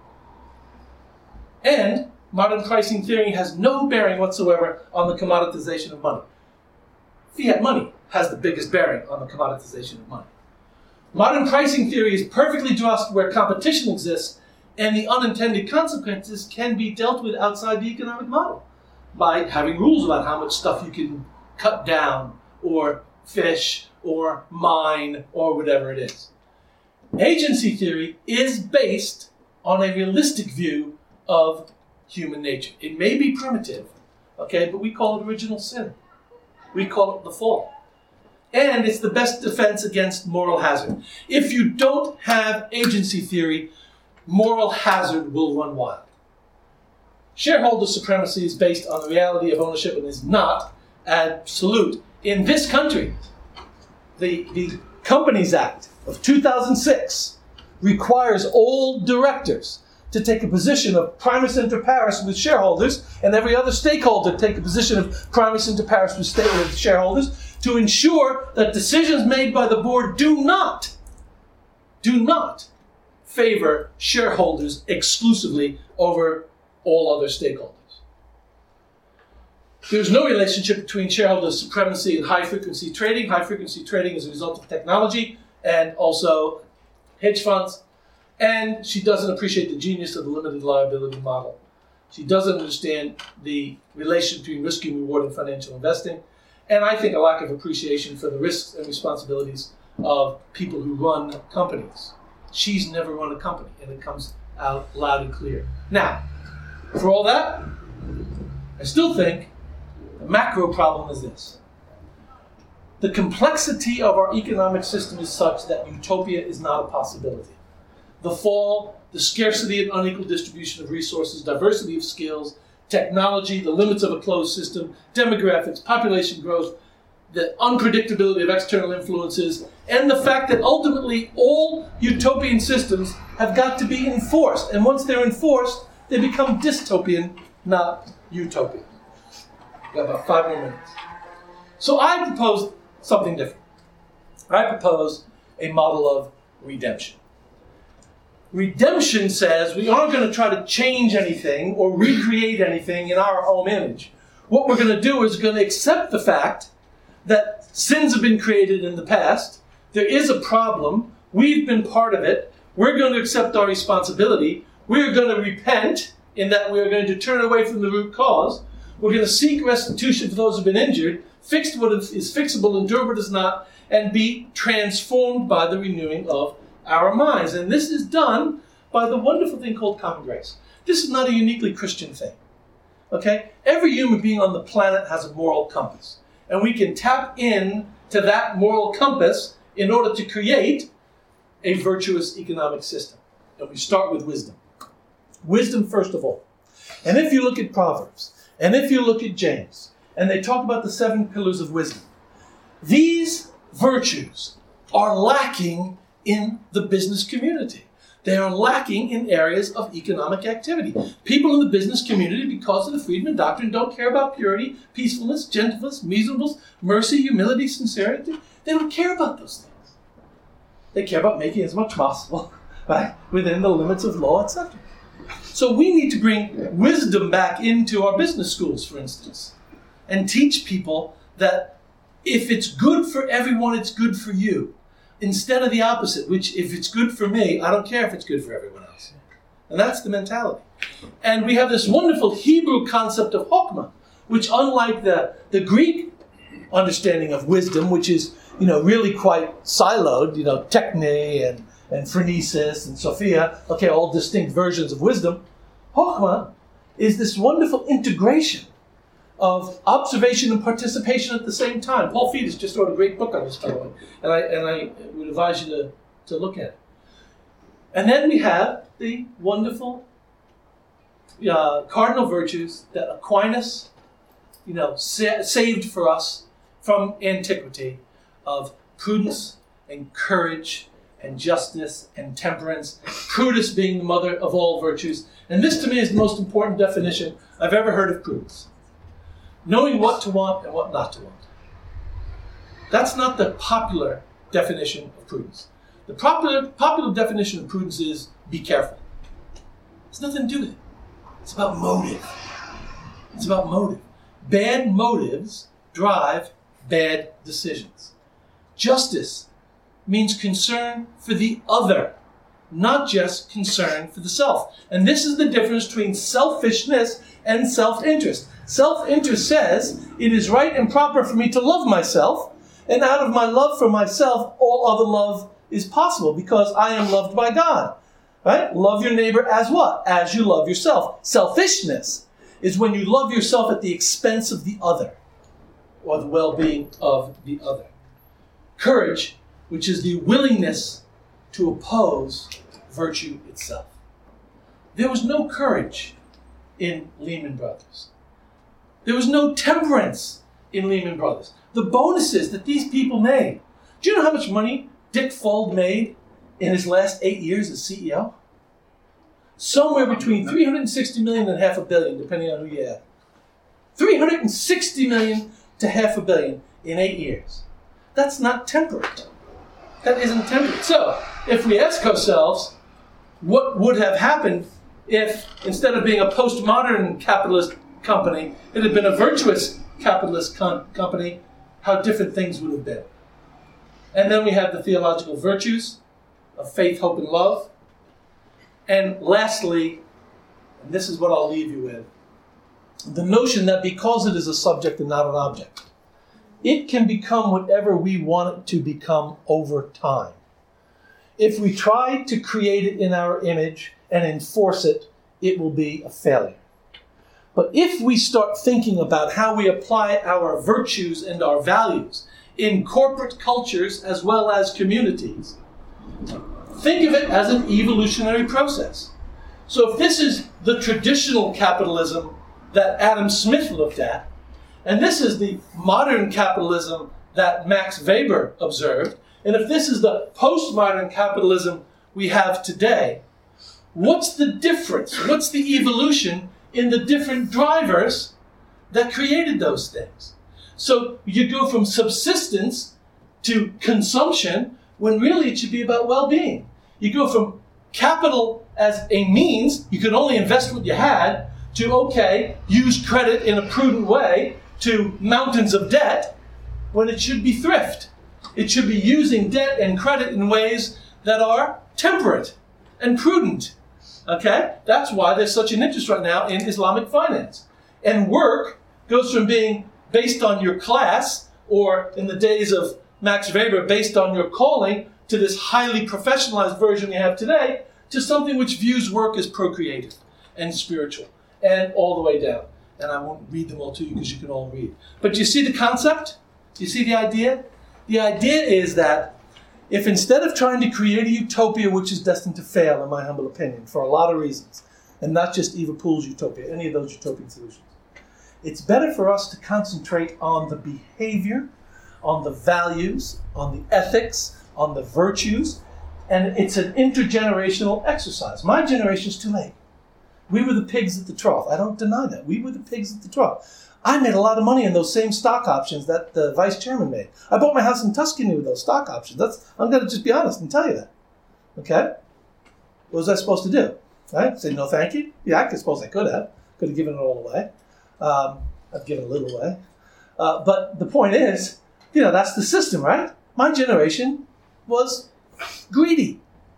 And modern pricing theory has no bearing whatsoever on the commoditization of money. Fiat money has the biggest bearing on the commoditization of money. Modern pricing theory is perfectly just where competition exists And the unintended consequences can be dealt with outside the economic model by having rules about how much stuff you can cut down or fish or mine or whatever it is. Agency theory is based on a realistic view of human nature. It may be primitive, okay, but we call it original sin. We call it the fall. And it's the best defense against moral hazard. If you don't have agency theory, moral hazard will run wild. Shareholder supremacy is based on the reality of ownership and is not absolute. In this country, the, the Companies Act of two thousand six requires all directors to take a position of primus inter pares with shareholders, and every other stakeholder take a position of primus inter pares with, state, with shareholders, to ensure that decisions made by the board do not, do not favor shareholders exclusively over all other stakeholders. There's no relationship between shareholder supremacy and high-frequency trading. High-frequency trading is a result of technology and also hedge funds. And she doesn't appreciate the genius of the limited liability model. She doesn't understand the relation between risk and reward in financial investing. And I think a lack of appreciation for the risks and responsibilities of people who run companies. She's never run a company, and it comes out loud and clear. Now, for all that, I still think the macro problem is this. The complexity of our economic system is such that utopia is not a possibility. The fall, the scarcity and unequal distribution of resources, diversity of skills, technology, the limits of a closed system, demographics, population growth, the unpredictability of external influences, and the fact that ultimately all utopian systems have got to be enforced. And once they're enforced, they become dystopian, not utopian. We've got about five more minutes. So I proposed something different. I proposed a model of redemption. Redemption says we aren't going to try to change anything or recreate anything in our home image. What we're going to do is going to accept the fact that sins have been created in the past. There is a problem. We've been part of it. We're going to accept our responsibility. We're going to repent in that we're going to turn away from the root cause. We're going to seek restitution for those who have been injured, fix what is fixable, endure what is not, and be transformed by the renewing of our minds. And this is done by the wonderful thing called common grace. This is not a uniquely Christian thing. Okay? Every human being on the planet has a moral compass. And we can tap in to that moral compass in order to create a virtuous economic system. And we start with wisdom. Wisdom first of all. And if you look at Proverbs, and if you look at James, and they talk about the seven pillars of wisdom, these virtues are lacking in the business community. They are lacking in areas of economic activity. People in the business community, because of the Friedman Doctrine, don't care about purity, peacefulness, gentleness, measurables, mercy, humility, sincerity. They don't care about those things. They care about making as much possible, right, within the limits of law, et cetera. So we need to bring wisdom back into our business schools, for instance, and teach people that if it's good for everyone, it's good for you. Instead of the opposite, which if it's good for me, I don't care if it's good for everyone else. And that's the mentality. And we have this wonderful Hebrew concept of chokmah, which unlike the, the Greek understanding of wisdom, which is, you know, really quite siloed, you know, techne and, and phronesis and sophia, okay, all distinct versions of wisdom, chokmah is this wonderful integration of observation and participation at the same time. Paul Fetus just wrote a great book on this, by the way, and I, and I would advise you to, to look at it. And then we have the wonderful uh, cardinal virtues that Aquinas, you know, sa- saved for us from antiquity of prudence and courage and justice and temperance, prudence being the mother of all virtues. And this to me is the most important definition I've ever heard of prudence. Knowing what to want and what not to want. That's not the popular definition of prudence. The popular, popular definition of prudence is be careful. It's nothing to do with it. It's about motive. It's about motive. Bad motives drive bad decisions. Justice means concern for the other, not just concern for the self. And this is the difference between selfishness and self-interest. Self-interest says it is right and proper for me to love myself, and out of my love for myself, all other love is possible because I am loved by God. Right? Love your neighbor as what? As you love yourself. Selfishness is when you love yourself at the expense of the other, or the well-being of the other. Courage, which is the willingness to oppose virtue itself. There was no courage in Lehman Brothers. There was no temperance in Lehman Brothers. The bonuses that these people made. Do you know how much money Dick Fuld made in his last eight years as C E O? Somewhere between three hundred sixty million and half a billion, depending on who you ask. three hundred sixty million to half a billion in eight years. That's not temperate. That isn't temperate. So, if we ask ourselves, what would have happened if, instead of being a postmodern capitalist company, it had been a virtuous capitalist com- company, how different things would have been. And then we have the theological virtues of faith, hope, and love. And lastly, and this is what I'll leave you with, the notion that because it is a subject and not an object, it can become whatever we want it to become over time. If we try to create it in our image and enforce it, it will be a failure. But if we start thinking about how we apply our virtues and our values in corporate cultures as well as communities, think of it as an evolutionary process. So if this is the traditional capitalism that Adam Smith looked at, and this is the modern capitalism that Max Weber observed, and if this is the postmodern capitalism we have today, what's the difference? What's the evolution in the different drivers that created those things? So you go from subsistence to consumption when really it should be about well-being. You go from capital as a means, you could only invest what you had, to, okay, use credit in a prudent way, to mountains of debt, when it should be thrift. It should be using debt and credit in ways that are temperate and prudent. Okay? That's why there's such an interest right now in Islamic finance. And work goes from being based on your class, or in the days of Max Weber, based on your calling, to this highly professionalized version you have today, to something which views work as procreative and spiritual, and all the way down. And I won't read them all to you because you can all read. But do you see the concept? Do you see the idea? The idea is that if instead of trying to create a utopia which is destined to fail, in my humble opinion, for a lot of reasons, and not just Eva Poole's utopia, any of those utopian solutions, it's better for us to concentrate on the behavior, on the values, on the ethics, on the virtues, and it's an intergenerational exercise. My generation's too late. We were the pigs at the trough. I don't deny that. We were the pigs at the trough. I made a lot of money in those same stock options that the vice chairman made. I bought my house in Tuscany with those stock options. That's, I'm going to just be honest and tell you that. Okay? What was I supposed to do? Right? Say no thank you? Yeah, I suppose I could have. Could have given it all away. Um, I've given a little away. Uh, but the point is, you know, that's the system, right? My generation was greedy.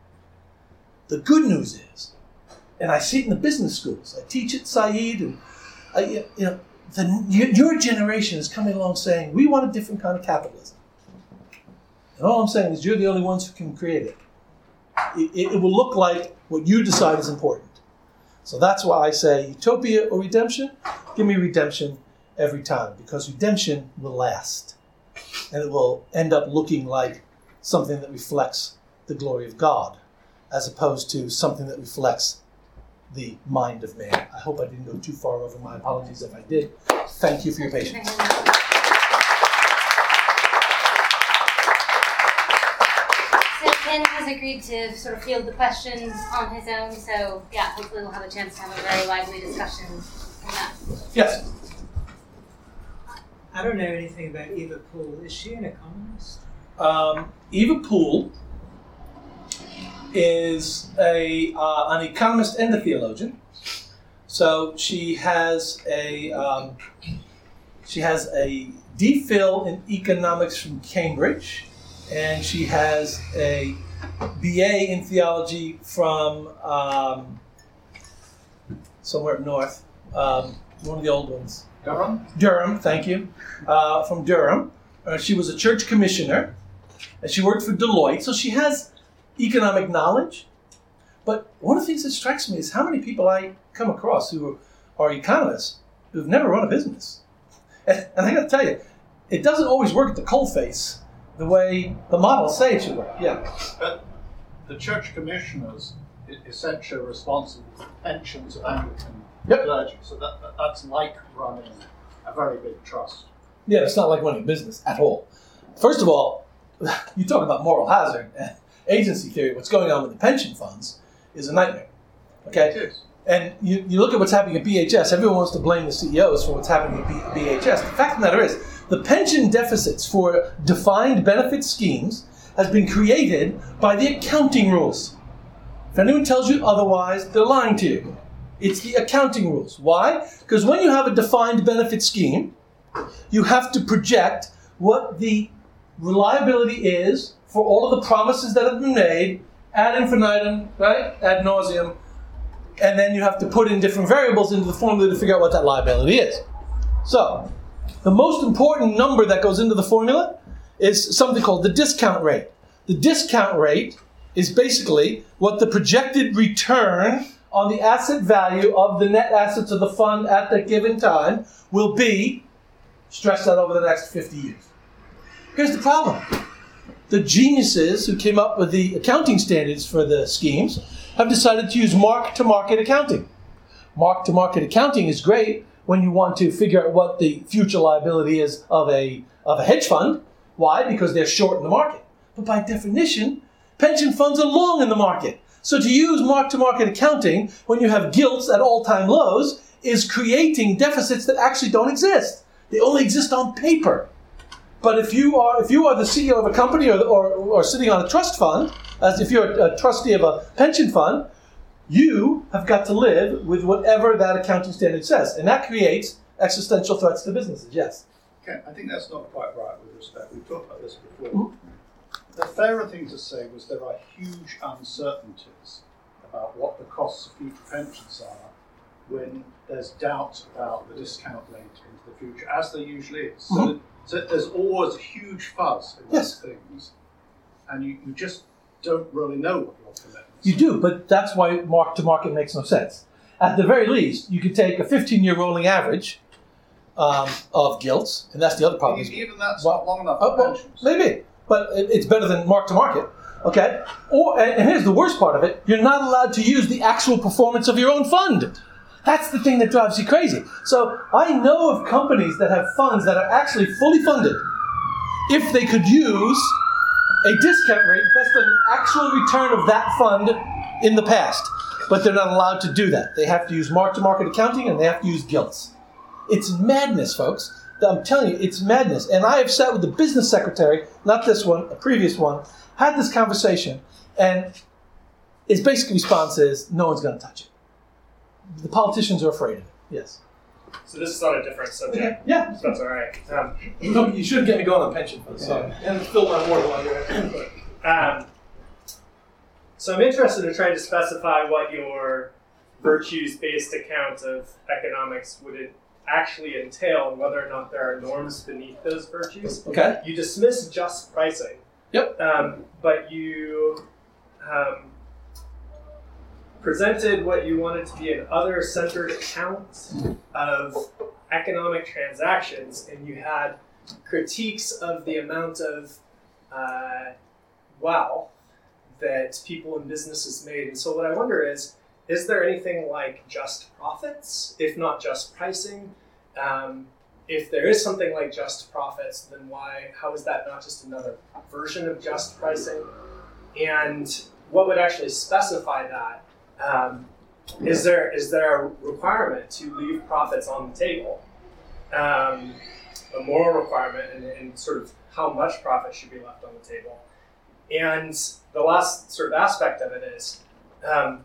The good news is, and I see it in the business schools. I teach at Said, and I, you know, the, your generation is coming along saying, we want a different kind of capitalism. And all I'm saying is you're the only ones who can create it. It, it will look like what you decide is important. So that's why I say utopia or redemption. Give me redemption every time, because redemption will last. And it will end up looking like something that reflects the glory of God, as opposed to something that reflects the mind of man. I hope I didn't go too far over. My apologies if I did. Thank you for your patience. So Ken has agreed to sort of field the questions on his own, so yeah, hopefully we'll have a chance to have a very lively discussion on that. Yes? I don't know anything about Eva Poole. Is she an economist? Um, Eva Poole is a uh, an economist and a theologian. So she has a um, she has a D Phil in economics from Cambridge, and she has a B A in theology from um, somewhere up north, um, one of the old ones. Durham? Durham, thank you. Uh, from Durham. Uh, she was a church commissioner, and she worked for Deloitte, so she has economic knowledge. But one of the things that strikes me is how many people I come across who are economists who've never run a business. And, and I got to tell you, it doesn't always work at the coalface the way the models say it should work. Yeah. But the church commissioners is essentially responsible for pensions of Anglican Yep. clergy. So that, that that's like running a very big trust. Yeah, it's not like running a business at all. First of all, you talk about moral hazard, agency theory. What's going on with the pension funds is a nightmare. Okay? It is. And you, you look at what's happening at B H S, everyone wants to blame the C E Os for what's happening at B- BHS. The fact of the matter is, the pension deficits for defined benefit schemes has been created by the accounting rules. If anyone tells you otherwise, they're lying to you. It's the accounting rules. Why? Because when you have a defined benefit scheme, you have to project what the reliability is for all of the promises that have been made ad infinitum, right? Ad nauseum. And then you have to put in different variables into the formula to figure out what that liability is. So, the most important number that goes into the formula is something called the discount rate. The discount rate is basically what the projected return on the asset value of the net assets of the fund at that given time will be stretched out over the next fifty years. Here's the problem. The geniuses who came up with the accounting standards for the schemes have decided to use mark-to-market accounting. Mark-to-market accounting is great when you want to figure out what the future liability is of a, of a hedge fund. Why? Because they're short in the market. But by definition, pension funds are long in the market. So to use mark-to-market accounting when you have gilts at all-time lows is creating deficits that actually don't exist. They only exist on paper. But if you are if you are the C E O of a company or, or, or sitting on a trust fund, as if you're a, a trustee of a pension fund, you have got to live with whatever that accounting standard says. And that creates existential threats to businesses, yes. Okay, I think that's not quite right with respect. We've talked about this before. Mm-hmm. The fairer thing to say was there are huge uncertainties about what the costs of future pensions are when there's doubt about the discount rate into the future, as there usually is. So, Mm-hmm. so there's always a huge fuzz in Yes. those things, and you, you just don't really know what your commitments You are. do, but that's why mark-to-market makes no sense. At the very least, you could take a fifteen-year rolling average um, of gilts, and that's the other problem. is- Even that's Well, not long enough Oh, for well, pensions. maybe, but it- it's better than mark to market. Okay, or and and here's the worst part of it: you're not allowed to use the actual performance of your own fund. That's the thing that drives you crazy. So I know of companies that have funds that are actually fully funded. If they could use a discount rate based on the actual return of that fund in the past, but they're not allowed to do that. They have to use mark-to-market accounting and they have to use gilts. It's madness, folks. I'm telling you, it's madness. And I have sat with the business secretary, not this one, a previous one, had this conversation, and his basic response is, no one's going to touch it. The politicians are afraid of it. Yes. So this is on a different subject. Yeah. So that's all right. Um, No, you shouldn't get me going on pension funds. Sorry. And fill my water while you're at it. um, so I'm interested in trying to specify what your virtues-based account of economics would it actually entail, and whether or not there are norms beneath those virtues. Okay. You dismiss just pricing. Yep. Um, but you um, presented what you wanted to be an other-centered account of economic transactions, and you had critiques of the amount of uh, wealth that people and businesses made. And so what I wonder is, is there anything like just profits, if not just pricing? Um, if there is something like just profits, then why, how is that not just another version of just pricing? And what would actually specify that? Um, is there is there a requirement to leave profits on the table? Um, a moral requirement, and, and sort of how much profit should be left on the table? And the last sort of aspect of it is, um,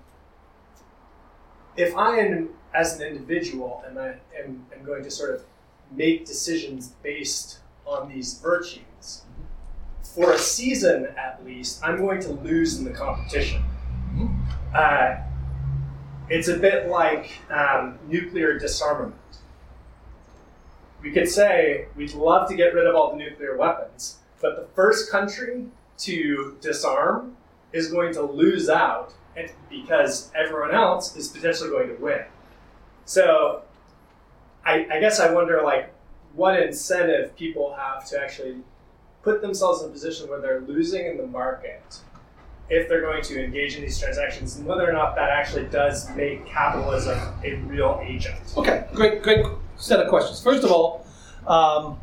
if I am, as an individual, and I am, am going to sort of make decisions based on these virtues, for a season at least, I'm going to lose in the competition. Uh, it's a bit like um, nuclear disarmament. We could say we'd love to get rid of all the nuclear weapons, but the first country to disarm is going to lose out because everyone else is potentially going to win. So I, I guess I wonder, like, what incentive people have to actually put themselves in a position where they're losing in the market if they're going to engage in these transactions, and whether or not that actually does make capitalism a real agent. Okay, great, great set of questions. First of all, um,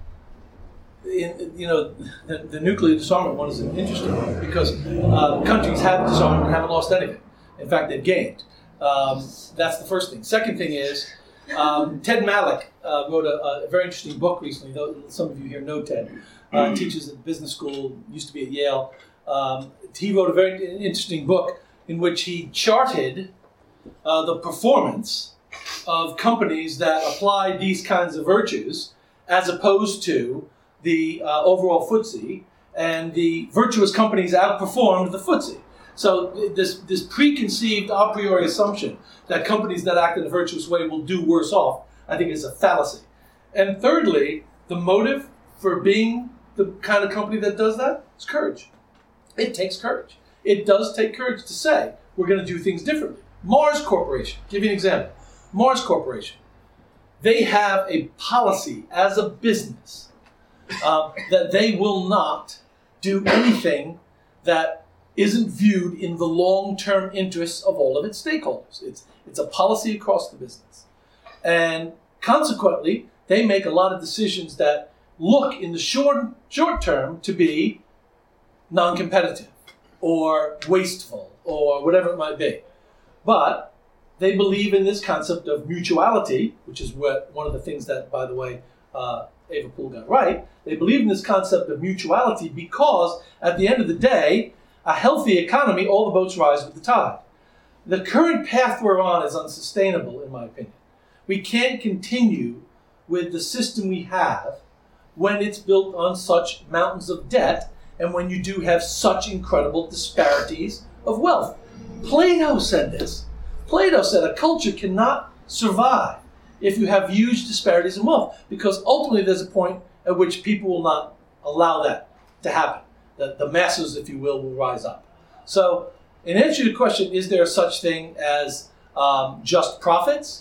in, you know, the, the nuclear disarmament one is an interesting one because uh, countries have disarmed and haven't lost anything. In fact, they've gained. Um, that's the first thing. Second thing is, um, Ted Malick uh, wrote a, a very interesting book recently. Though some of you here know Ted. Uh, teaches at business school, used to be at Yale. Um, he wrote a very interesting book in which he charted uh, the performance of companies that applied these kinds of virtues as opposed to the uh, overall F T S E, and the virtuous companies outperformed the F T S E. So this, this preconceived a priori assumption that companies that act in a virtuous way will do worse off, I think is a fallacy. And thirdly, the motive for being the kind of company that does that is courage. It takes courage. It does take courage to say, we're going to do things differently. Mars Corporation, give you an example. Mars Corporation, they have a policy as a business uh, that they will not do anything that isn't viewed in the long-term interests of all of its stakeholders. It's, it's a policy across the business. And consequently, they make a lot of decisions that look in the short short term to be non-competitive or wasteful or whatever it might be. But they believe in this concept of mutuality, which is what, one of the things that, by the way, uh, Eva Poole got right. They believe in this concept of mutuality because, at the end of the day, a healthy economy, all the boats rise with the tide. The current path we're on is unsustainable, in my opinion. We can't continue with the system we have when it's built on such mountains of debt and when you do have such incredible disparities of wealth. Plato said this. Plato said a culture cannot survive if you have huge disparities in wealth, because ultimately there's a point at which people will not allow that to happen. The, the masses, if you will, will rise up. So, in answer to the question, is there such thing as um, just profits?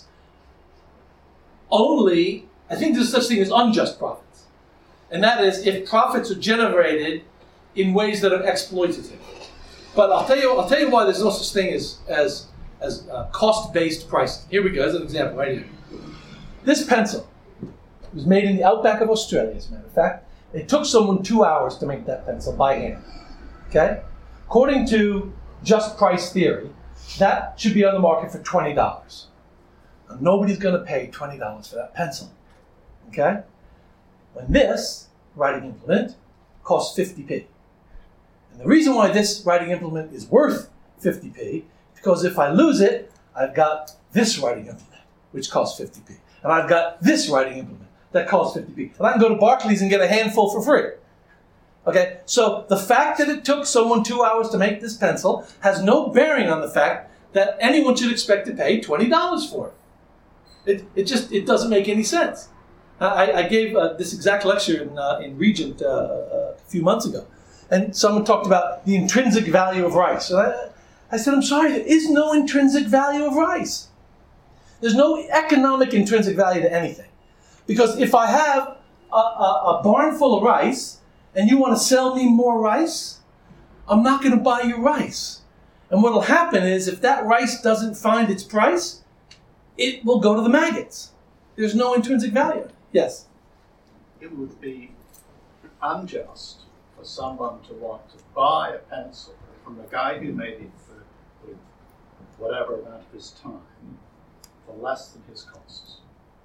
Only, I think there's such thing as unjust profits. And that is if profits are generated in ways that are exploitative. But I'll tell you, I'll tell you why there's no such thing as as as uh, cost-based pricing. Here we go. As an example, right here. This pencil was made in the outback of Australia. As a matter of fact, it took someone two hours to make that pencil by hand. Okay, according to just price theory, that should be on the market for twenty dollars. Now, nobody's going to pay twenty dollars for that pencil. Okay. When this writing implement costs fifty p. And the reason why this writing implement is worth fifty p is because if I lose it, I've got this writing implement, which costs fifty p. And I've got this writing implement that costs fifty p. And I can go to Barclays and get a handful for free. Okay, so the fact that it took someone two hours to make this pencil has no bearing on the fact that anyone should expect to pay twenty dollars for it. It, it just, it doesn't make any sense. I, I gave uh, this exact lecture in, uh, in Regent uh, a few months ago, and someone talked about the intrinsic value of rice. And I, I said, I'm sorry, there is no intrinsic value of rice. There's no economic intrinsic value to anything. Because if I have a, a, a barn full of rice, and you want to sell me more rice, I'm not going to buy your rice. And what will happen is, if that rice doesn't find its price, it will go to the maggots. There's no intrinsic value. Yes? It would be unjust for someone to want to buy a pencil from the guy who made it for, with whatever amount of his time for less than his costs.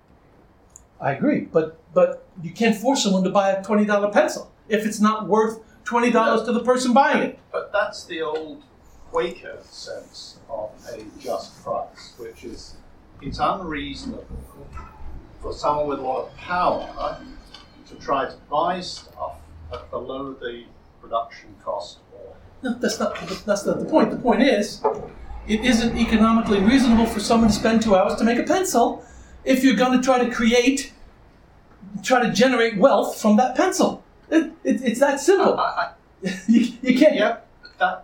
I agree, but but you can't force someone to buy a twenty dollar pencil if it's not worth twenty dollars to the person buying it. But that's the old Quaker sense of a just price, which is it's unreasonable for someone with a lot of power to try to buy stuff at below the production cost or No, that's not, that's not the point. The point is, it isn't economically reasonable for someone to spend two hours to make a pencil if you're going to try to create, try to generate wealth from that pencil. It, it, it's that simple. I, you, you can't. Yeah, that,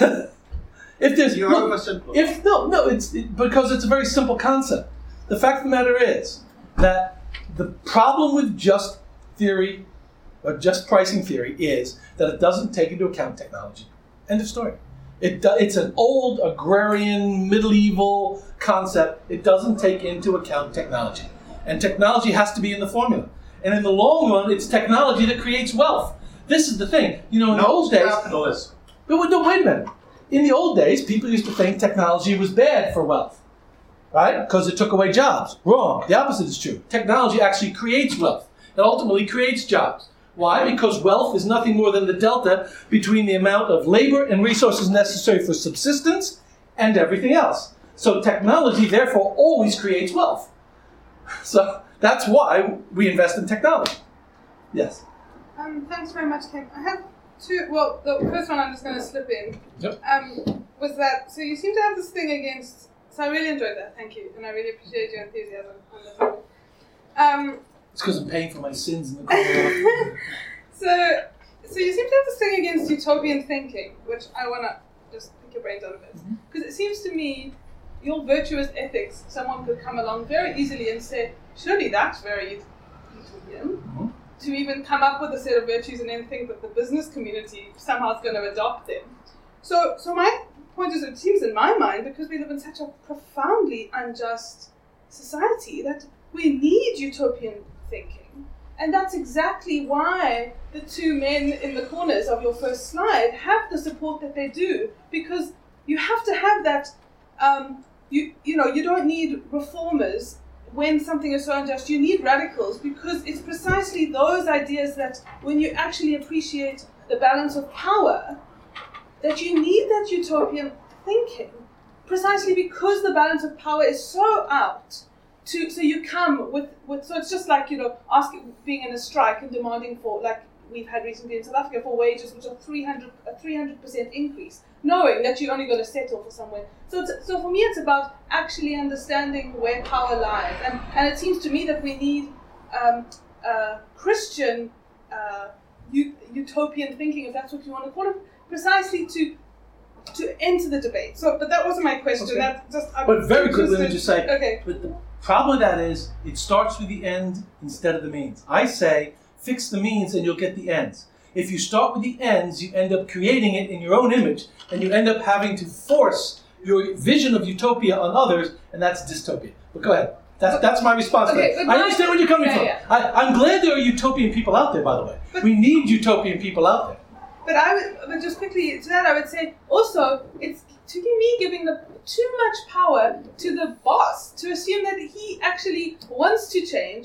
if there's you're look, oversimplifying. if no, no, it's it, because it's a very simple concept. The fact of the matter is that the problem with just theory, or just pricing theory, is that it doesn't take into account technology. End of story. It do, it's an old agrarian, medieval concept. It doesn't take into account technology, and technology has to be in the formula. And in the long run, it's technology that creates wealth. This is the thing. You know, in no the old days. capitalism. But no, wait a minute. In the old days, people used to think technology was bad for wealth, right? Because it took away jobs. Wrong. The opposite is true. Technology actually creates wealth. It ultimately creates jobs. Why? Because wealth is nothing more than the delta between the amount of labor and resources necessary for subsistence and everything else. So technology, therefore, always creates wealth. So that's why we invest in technology. Yes. Um, thanks very much, Kim. I have two. Well, the first one I'm just going to slip in. Yep. Um, was that so? You seem to have this thing against. So I really enjoyed that. Thank you, and I really appreciate your enthusiasm on the topic. Um, It's because I'm paying for my sins in the corner. so, so you seem to have this thing against utopian thinking, which I want to just pick your brains out of it, because it seems to me your virtuous ethics. Someone could come along very easily and say, surely that's very utopian. Mm-hmm. To even come up with a set of virtues and then think that the business community somehow is going to adopt them. So, so my point is, it seems in my mind, because we live in such a profoundly unjust society, that we need utopian thinking. And that's exactly why the two men in the corners of your first slide have the support that they do, because you have to have that, um, you, you know, you don't need reformers when something is so unjust. You need radicals, because it's precisely those ideas that when you actually appreciate the balance of power, that you need that utopian thinking, precisely because the balance of power is so out. To, so you come with, with, so it's just like, you know, asking, being in a strike and demanding for, like we've had recently in South Africa, for wages which are three hundred, a three hundred percent increase, knowing that you're only going to settle for somewhere. So it's, so for me, it's about actually understanding where power lies. And, and it seems to me that we need um, uh, Christian uh, u- utopian thinking, if that's what you want to call it, precisely to to enter the debate. So, but that wasn't my question. Okay. That just, I'm But very quickly, let me interested- just say, Okay. but the problem with that is it starts with the end instead of the means. I say fix the means and you'll get the ends. If you start with the ends, you end up creating it in your own image, and you end up having to force your vision of utopia on others, and that's dystopia. But go ahead. That's, that's my response to Okay, that. but I my- understand where you're coming yeah, from. yeah. I, I'm glad there are utopian people out there, by the way. But- we need utopian people out there. But I would, but just quickly to that, I would say also it's to me giving the too much power to the boss to assume that he actually wants to change,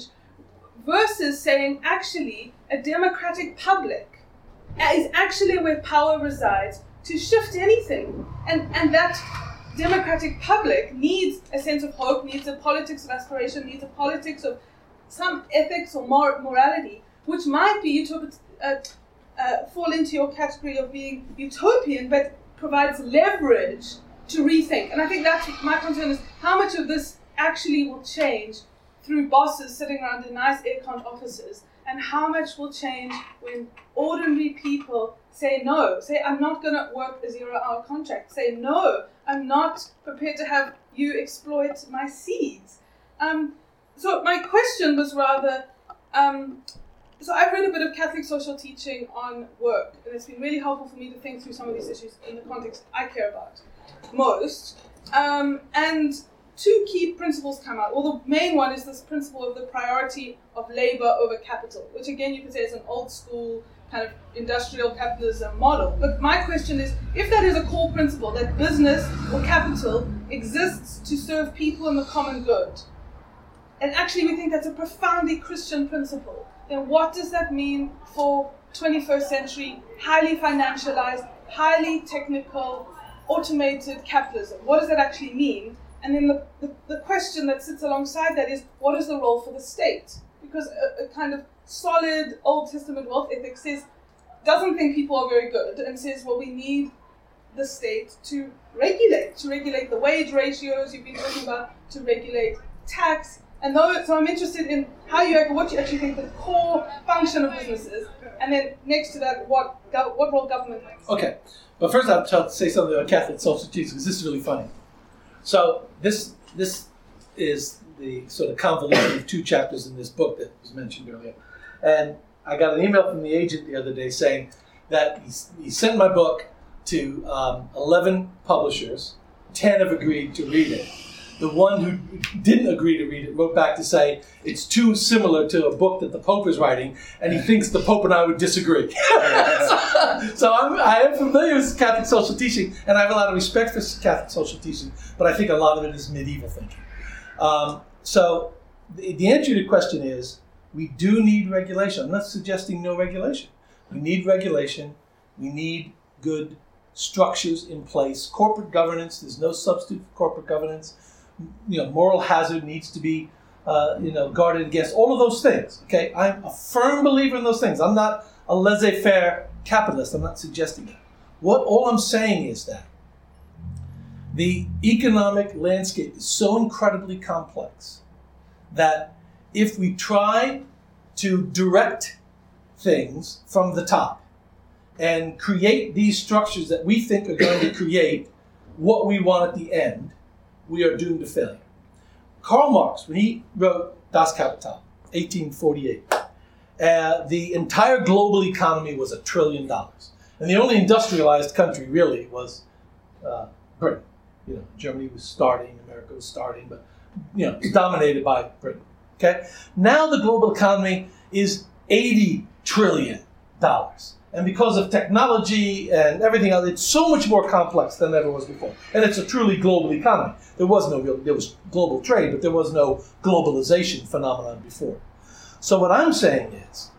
versus saying actually a democratic public is actually where power resides to shift anything, and and that democratic public needs a sense of hope, needs a politics of aspiration, needs a politics of some ethics or mor- morality, which might be utopic. Uh, Uh, fall into your category of being utopian, but provides leverage to rethink. And I think that's my concern, is how much of this actually will change through bosses sitting around in nice aircon offices, and how much will change when ordinary people say no, say I'm not going to work a zero-hour contract, say no, I'm not prepared to have you exploit my seeds. Um, so my question was rather, um, So I've read a bit of Catholic social teaching on work, and it's been really helpful for me to think through some of these issues in the context I care about most. Um, and two key principles come out. Well, the main one is this principle of the priority of labor over capital, which again you could say is an old school kind of industrial capitalism model. But my question is, if that is a core principle, that business or capital exists to serve people and the common good, and actually we think that's a profoundly Christian principle, then what does that mean for twenty-first century, highly financialized, highly technical, automated capitalism? What does that actually mean? And then the, the, the question that sits alongside that is, what is the role for the state? Because a, a kind of solid Old Testament wealth ethic says doesn't think people are very good and says, well, we need the state to regulate, to regulate the wage ratios you've been talking about, to regulate tax. And though, so I'm interested in how you, what you actually think the core function of business is, and then next to that, what go, what role government plays. Okay, but first I have to say something about Catholic social teaching, because this is really funny. So this this is the sort of convolution of two chapters in this book that was mentioned earlier. And I got an email from the agent the other day saying that he, he sent my book to um, eleven publishers, ten have agreed to read it. The one who didn't agree to read it wrote back to say it's too similar to a book that the Pope is writing, and he thinks the Pope and I would disagree. so so I'm, I am familiar with Catholic social teaching, and I have a lot of respect for Catholic social teaching, but I think a lot of it is medieval thinking. Um, so the, the answer to your question is, we do need regulation. I'm not suggesting no regulation. We need regulation. We need good structures in place. Corporate governance, there's no substitute for corporate governance. You know, moral hazard needs to be, uh, you know, guarded against. All of those things. Okay, I'm a firm believer in those things. I'm not a laissez-faire capitalist. I'm not suggesting that. What all I'm saying is that the economic landscape is so incredibly complex that if we try to direct things from the top and create these structures that we think are going to create what we want at the end, we are doomed to failure. Karl Marx, when he wrote Das Kapital, eighteen forty-eight, uh, the entire global economy was a trillion dollars. And the only industrialized country really was uh, Britain. You know, Germany was starting, America was starting, but you know, it's dominated by Britain. Okay? Now the global economy is eighty trillion dollars. And because of technology and everything else, it's so much more complex than ever was before. And it's a truly global economy. There was no real, there was global trade, but there was no globalization phenomenon before. So what I'm saying is,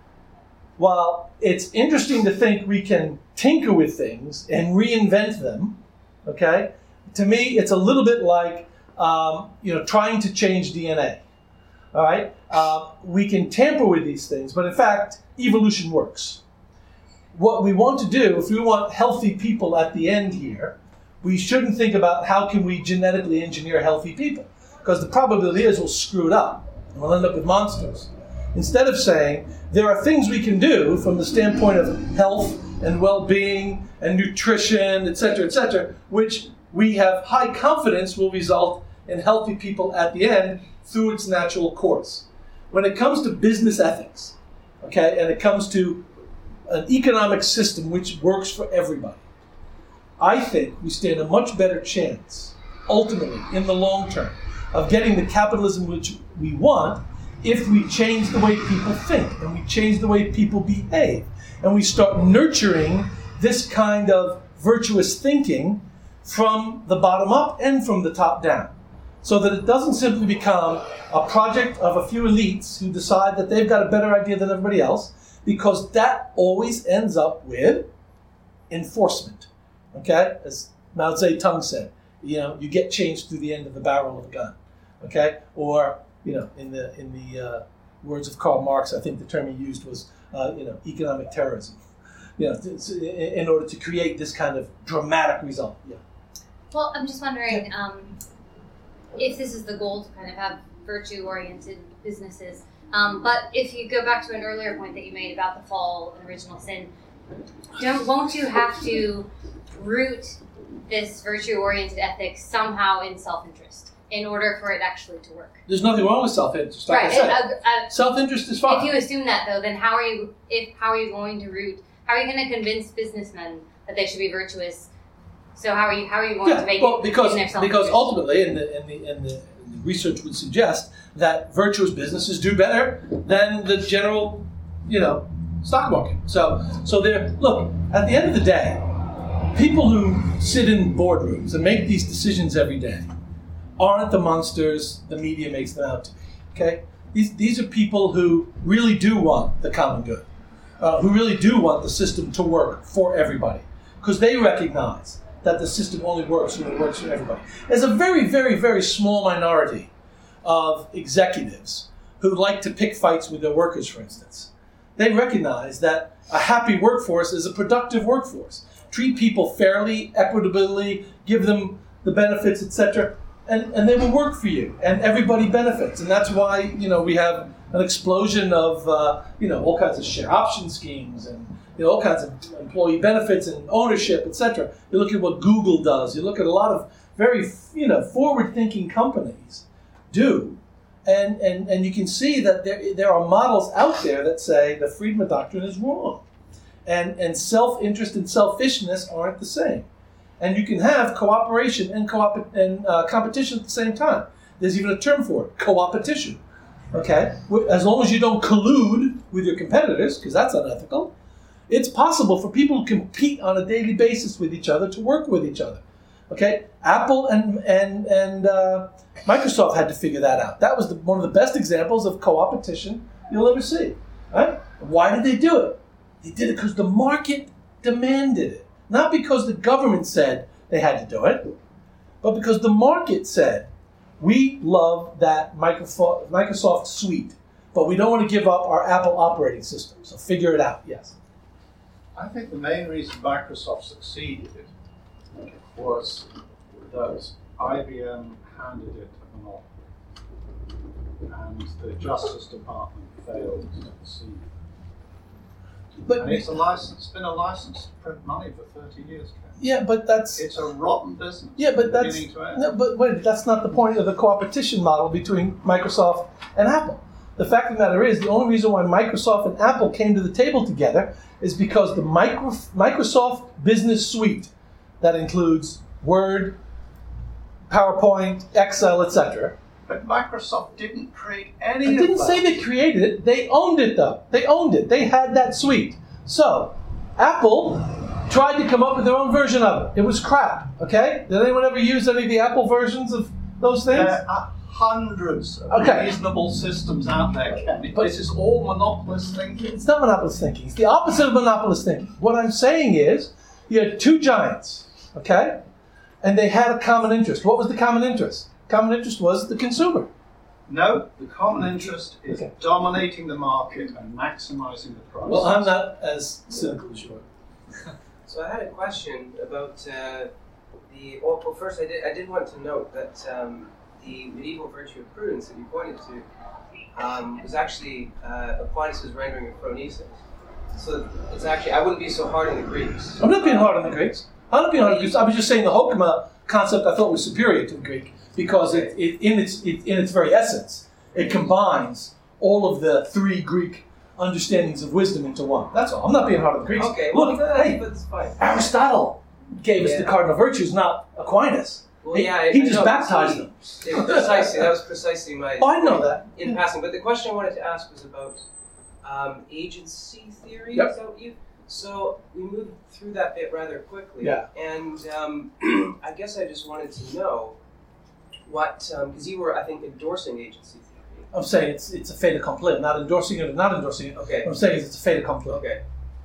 while it's interesting to think we can tinker with things and reinvent them, okay, to me it's a little bit like, um, you know, trying to change D N A. All right? Uh, we can tamper with these things, but in fact, evolution works. What we want to do, if we want healthy people at the end here, we shouldn't think about how can we genetically engineer healthy people, because the probability is we'll screw it up and we'll end up with monsters. Instead of saying there are things we can do from the standpoint of health and well-being and nutrition, et cetera, et cetera, which we have high confidence will result in healthy people at the end through its natural course. When it comes to business ethics, okay, and it comes to an economic system which works for everybody, I think we stand a much better chance, ultimately, in the long term, of getting the capitalism which we want if we change the way people think and we change the way people behave and we start nurturing this kind of virtuous thinking from the bottom up and from the top down, so that it doesn't simply become a project of a few elites who decide that they've got a better idea than everybody else, because that always ends up with enforcement, okay? As Mao Zedong said, you know, you get change through the end of the barrel of a gun, okay? Or, you know, in the in the uh, words of Karl Marx, I think the term he used was, uh, you know, economic terrorism, you know, in order to create this kind of dramatic result. Yeah. Well, I'm just wondering um, if this is the goal to kind of have virtue-oriented businesses. Um, but if you go back to an earlier point that you made about the fall and original sin, don't won't you have to root this virtue-oriented ethic somehow in self-interest in order for it actually to work? There's nothing wrong with self-interest. Like right. I said, uh, uh, self-interest is fine. If you assume that, though, then how are you? If how are you going to root? How are you going to convince businessmen that they should be virtuous? So how are you? How are you going yeah, to make well, it because in their because ultimately, and the and the and the, and the research would suggest that virtuous businesses do better than the general, you know, stock market. So so there. Look, at the end of the day, people who sit in boardrooms and make these decisions every day aren't the monsters the media makes them out to be. Okay, these these are people who really do want the common good, uh, who really do want the system to work for everybody, because they recognize that the system only works when it works for everybody. There's a very, very, very small minority of executives who like to pick fights with their workers, for instance. they recognize that a happy workforce is a productive workforce. Treat people fairly, equitably, give them the benefits, et cetera, and, and they will work for you, and everybody benefits. And that's why, you know, we have an explosion of, uh, you know, all kinds of share option schemes and, you know, all kinds of employee benefits and ownership, et cetera. You look at what Google does. You look at a lot of very, you know, forward-thinking companies do. And, and, and you can see that there, there are models out there that say the Friedman Doctrine is wrong. And, and self-interest and selfishness aren't the same. And you can have cooperation and, co-op- and uh, competition at the same time. There's even a term for it, co-opetition. Okay? As long as you don't collude with your competitors, because that's unethical, it's possible for people to compete on a daily basis with each other, to work with each other. Okay? Apple and and and uh, Microsoft had to figure that out. That was the, one of the best examples of co-opetition you'll ever see. Right? Why did they do it? They did it because the market demanded it. Not because the government said they had to do it, but because the market said, we love that Microsoft, Microsoft suite, but we don't want to give up our Apple operating system. So figure it out. Yes. I think the main reason Microsoft succeeded was that I B M handed it a monopoly, and the Justice Department failed to succeed. But and it's a license. It's been a license to print money for thirty years. Ken. Yeah, but that's it's a rotten business. Yeah, but that's beginning to end. no, but wait, that's not the point of the co-opetition model between Microsoft and Apple. The fact of the matter is, the only reason why Microsoft and Apple came to the table together is because the micro, Microsoft Business Suite, that includes Word, PowerPoint, Excel, et cetera. But Microsoft didn't create any I of didn't that. say they created it. They owned it, though. They owned it. They had that suite. So, Apple tried to come up with their own version of it. It was crap, okay? Did anyone ever use any of the Apple versions of those things? There are hundreds of Okay. reasonable systems out there, Ken. But- This is all monopolist thinking. It's not monopolist thinking. It's the opposite of monopolist thinking. What I'm saying is, you had two giants, okay? And they had a common interest. What was the common interest? Common interest was the consumer. No, the common interest is Okay. dominating the market and maximizing the price. Well, I'm not as cynical as you are. So I had a question about uh, the. Well, well, first I did. I did want to note that um, the medieval virtue of prudence that you pointed to um, was actually uh, Aquinas' rendering of phronesis. So it's actually I wouldn't be so hard on the Greeks. I'm not being hard on the Greeks. I'm not being hard on the Greeks. I was just saying the Hokema concept I thought was superior to the Greek because it, it in its it, in its very essence, it combines all of the three Greek understandings of wisdom into one. That's all. I'm not being hard on the Greeks. Okay, well, Look, that, hey, that's fine. Aristotle gave us Yeah. the cardinal virtues, not Aquinas. Well, he yeah, I, he I just know, baptized he- them. Yeah, precisely. That was precisely my. Oh, I know that. In passing, but the question I wanted to ask was about um, agency theory. Yep. Is that what you? So we moved through that bit rather quickly. Yeah. And um, I guess I just wanted to know what because you were, I think, endorsing agency theory. I'm saying it's it's a fait accompli. I'm not endorsing it or not endorsing it. Okay. What I'm saying is it's a fait accompli. Okay.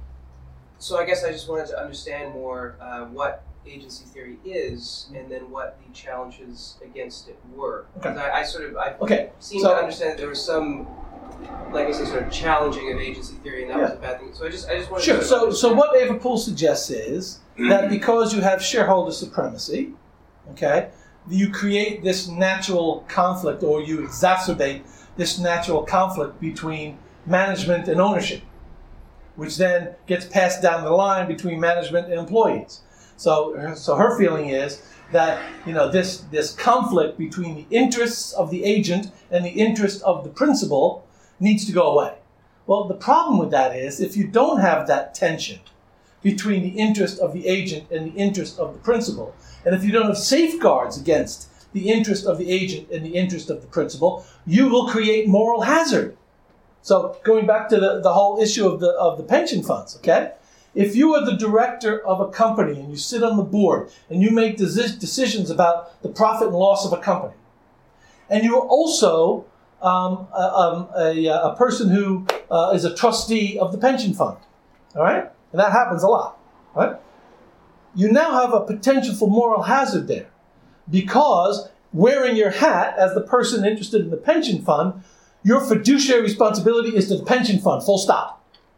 So I guess I just wanted to understand more uh, what agency theory is, and then what the challenges against it were. Because I, I sort of I Okay. seem so- to understand that there was some, like I say, sort of challenging of agency theory, and that was Yeah. a bad thing. So I just I just wanted Sure. to So, so understand. what Eva Poole suggests is that because you have shareholder supremacy, okay, you create this natural conflict, or you exacerbate this natural conflict between management and ownership, which then gets passed down the line between management and employees. So, so her feeling is that you know this this conflict between the interests of the agent and the interest of the principal needs to go away. Well, the problem with that is if you don't have that tension between the interest of the agent and the interest of the principal, and if you don't have safeguards against the interest of the agent and the interest of the principal, you will create moral hazard. So going back to the, the whole issue of the of the pension funds, okay? If you are the director of a company and you sit on the board and you make desi- decisions about the profit and loss of a company, and you're also um, a, um, a, a person who uh, is a trustee of the pension fund, all right? And that happens a lot, right? You now have a potential for moral hazard there because wearing your hat as the person interested in the pension fund, your fiduciary responsibility is to the pension fund, full stop.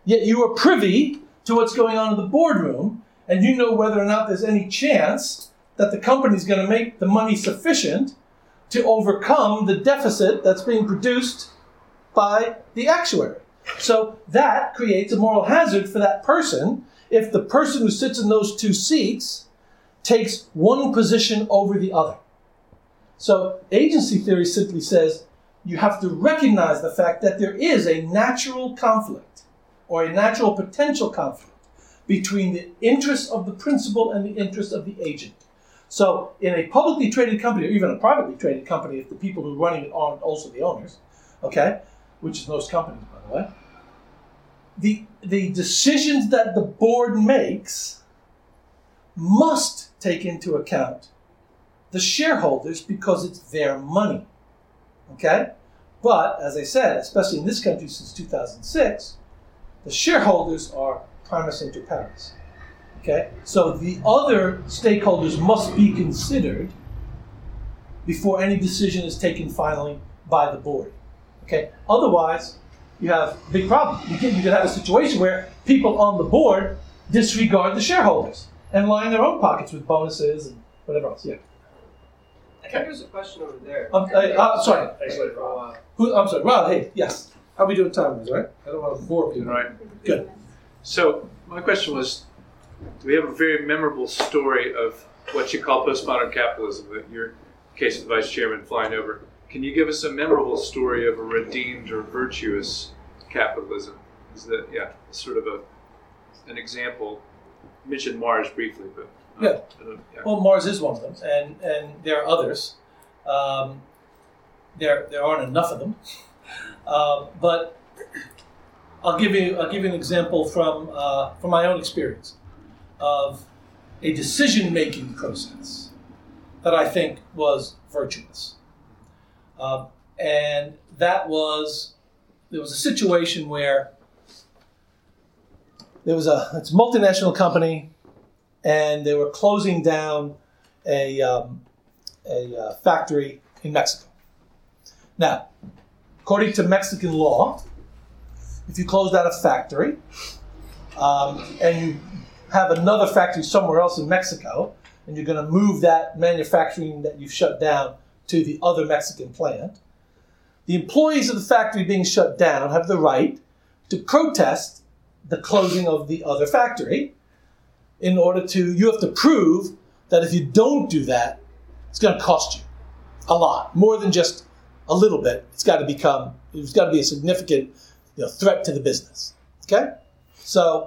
yet you are privy to what's going on in the boardroom, and you know whether or not there's any chance that the company's going to make the money sufficient to overcome the deficit that's being produced by the actuary. So that creates a moral hazard for that person if the person who sits in those two seats takes one position over the other. So agency theory simply says you have to recognize the fact that there is a natural conflict or a natural potential conflict between the interests of the principal and the interests of the agent. So in a publicly traded company, or even a privately traded company, if the people who are running it aren't also the owners, okay, which is most companies, by the way, the, the decisions that the board makes must take into account the shareholders because it's their money, okay? But, as I said, especially in this country since two thousand six, the shareholders are primus inter pares, okay? So the other stakeholders must be considered before any decision is taken finally by the board, okay? Otherwise, you have a big problem. You can, you can have a situation where people on the board disregard the shareholders and line their own pockets with bonuses and whatever else, yeah. I think there's a question over there. Um, uh, uh, sorry. Thanks for the Uh, Who, I'm sorry. Rob, hey, yes. How are we doing time-wise, right? I don't want to bore people. Right. Good. So my question was, do we have a very memorable story of what you call postmodern capitalism, that your case of the vice chairman flying over? Can you give us a memorable story of a redeemed or virtuous capitalism? Is that, yeah, sort of a an example? You mentioned Mars briefly, but uh, Yeah. I don't, yeah. Well, Mars is one of them, and, and there are others. Um, there there aren't enough of them, uh, but I'll give you I'll give you an example from uh, from my own experience of a decision-making process that I think was virtuous, uh, and that was there was a situation where there was a it's a multinational company, and they were closing down a um, a uh, factory in Mexico. Now, according to Mexican law, if you close down a factory um, and you have another factory somewhere else in Mexico, and you're going to move that manufacturing that you've shut down to the other Mexican plant, the employees of the factory being shut down have the right to protest the closing of the other factory. In order to, you have to prove that if you don't do that, it's going to cost you a lot, more than just a little bit. It's got to become, it's got to be a significant, you know, threat to the business. Okay? So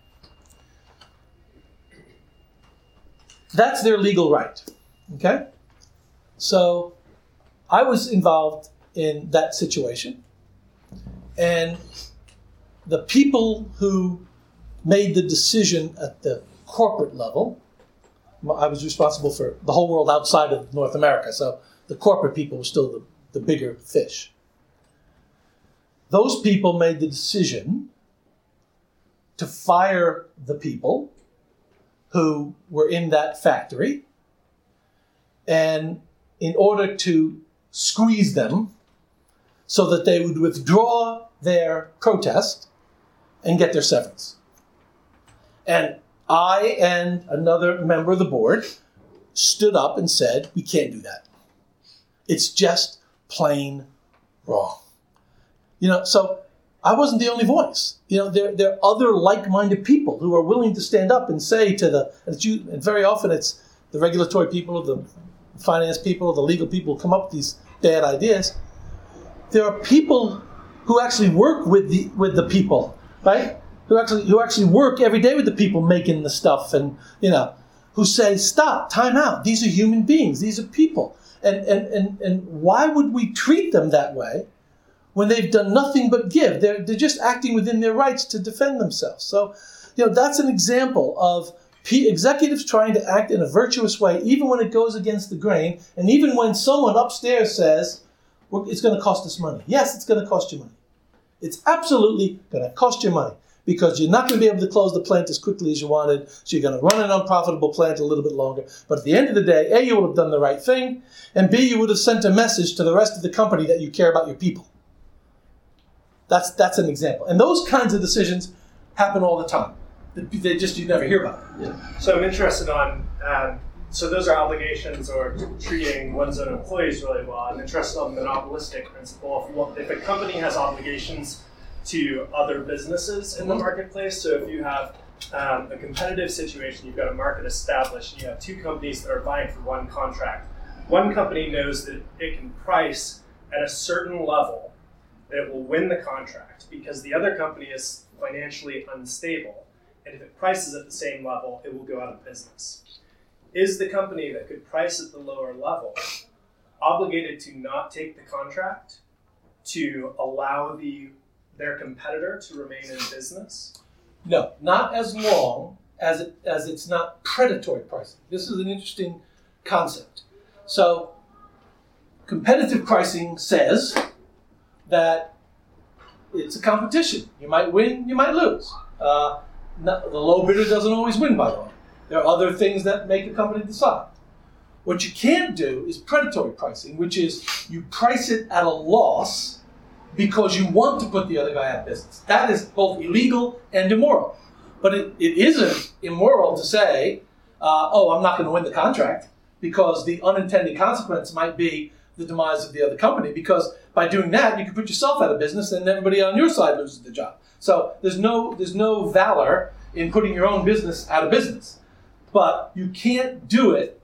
that's their legal right. Okay? So I was involved in that situation, and the people who made the decision at the corporate level, I was responsible for the whole world outside of North America, so the corporate people were still the, the bigger fish. Those people made the decision to fire the people who were in that factory, and in order to squeeze them so that they would withdraw their protest and get their severance. And I and another member of the board stood up and said, we can't do that. It's just plain wrong. You know, so I wasn't the only voice. You know, there, there are other like-minded people who are willing to stand up and say to the, and, it's you, and very often it's the regulatory people, the finance people, the legal people who come up with these bad ideas. There are people who actually work with the with the people, right? Who actually who actually work every day with the people making the stuff, and you know, who say, stop, time out. These are human beings. These are people. And and and, and why would we treat them that way when they've done nothing but give? They're they're just acting within their rights to defend themselves. So, you know, that's an example of P- executives trying to act in a virtuous way, even when it goes against the grain, and even when someone upstairs says, well, it's going to cost us money. Yes, it's going to cost you money. It's absolutely going to cost you money, because you're not going to be able to close the plant as quickly as you wanted, so you're going to run an unprofitable plant a little bit longer. But at the end of the day, A, you will have done the right thing, and B, you would have sent a message to the rest of the company that you care about your people. That's that's an example. And those kinds of decisions happen all the time. They they just, you never hear about it. Yeah. So I'm interested on, um, so those are obligations or treating one's own employees really well. I'm interested on the monopolistic principle. If, well, if a company has obligations to other businesses in the marketplace, so if you have um, a competitive situation, you've got a market established, and you have two companies that are vying for one contract. One company knows that it can price at a certain level that it will win the contract because the other company is financially unstable. And if it prices at the same level, it will go out of business. Is the company that could price at the lower level obligated to not take the contract to allow the their competitor to remain in business? No, not as long as it as it's not predatory pricing. This is an interesting concept. So, competitive pricing says that it's a competition. You might win, you might lose. Uh, not, the low bidder doesn't always win, by the way. There are other things that make a company decide. What you can't do is predatory pricing, which is you price it at a loss because you want to put the other guy out of business. That is both illegal and immoral. But it, it isn't immoral to say, uh, oh, I'm not going to win the contract, because the unintended consequence might be the demise of the other company, because by doing that, you can put yourself out of business and everybody on your side loses the job. So there's no there's no valor in putting your own business out of business. But you can't do it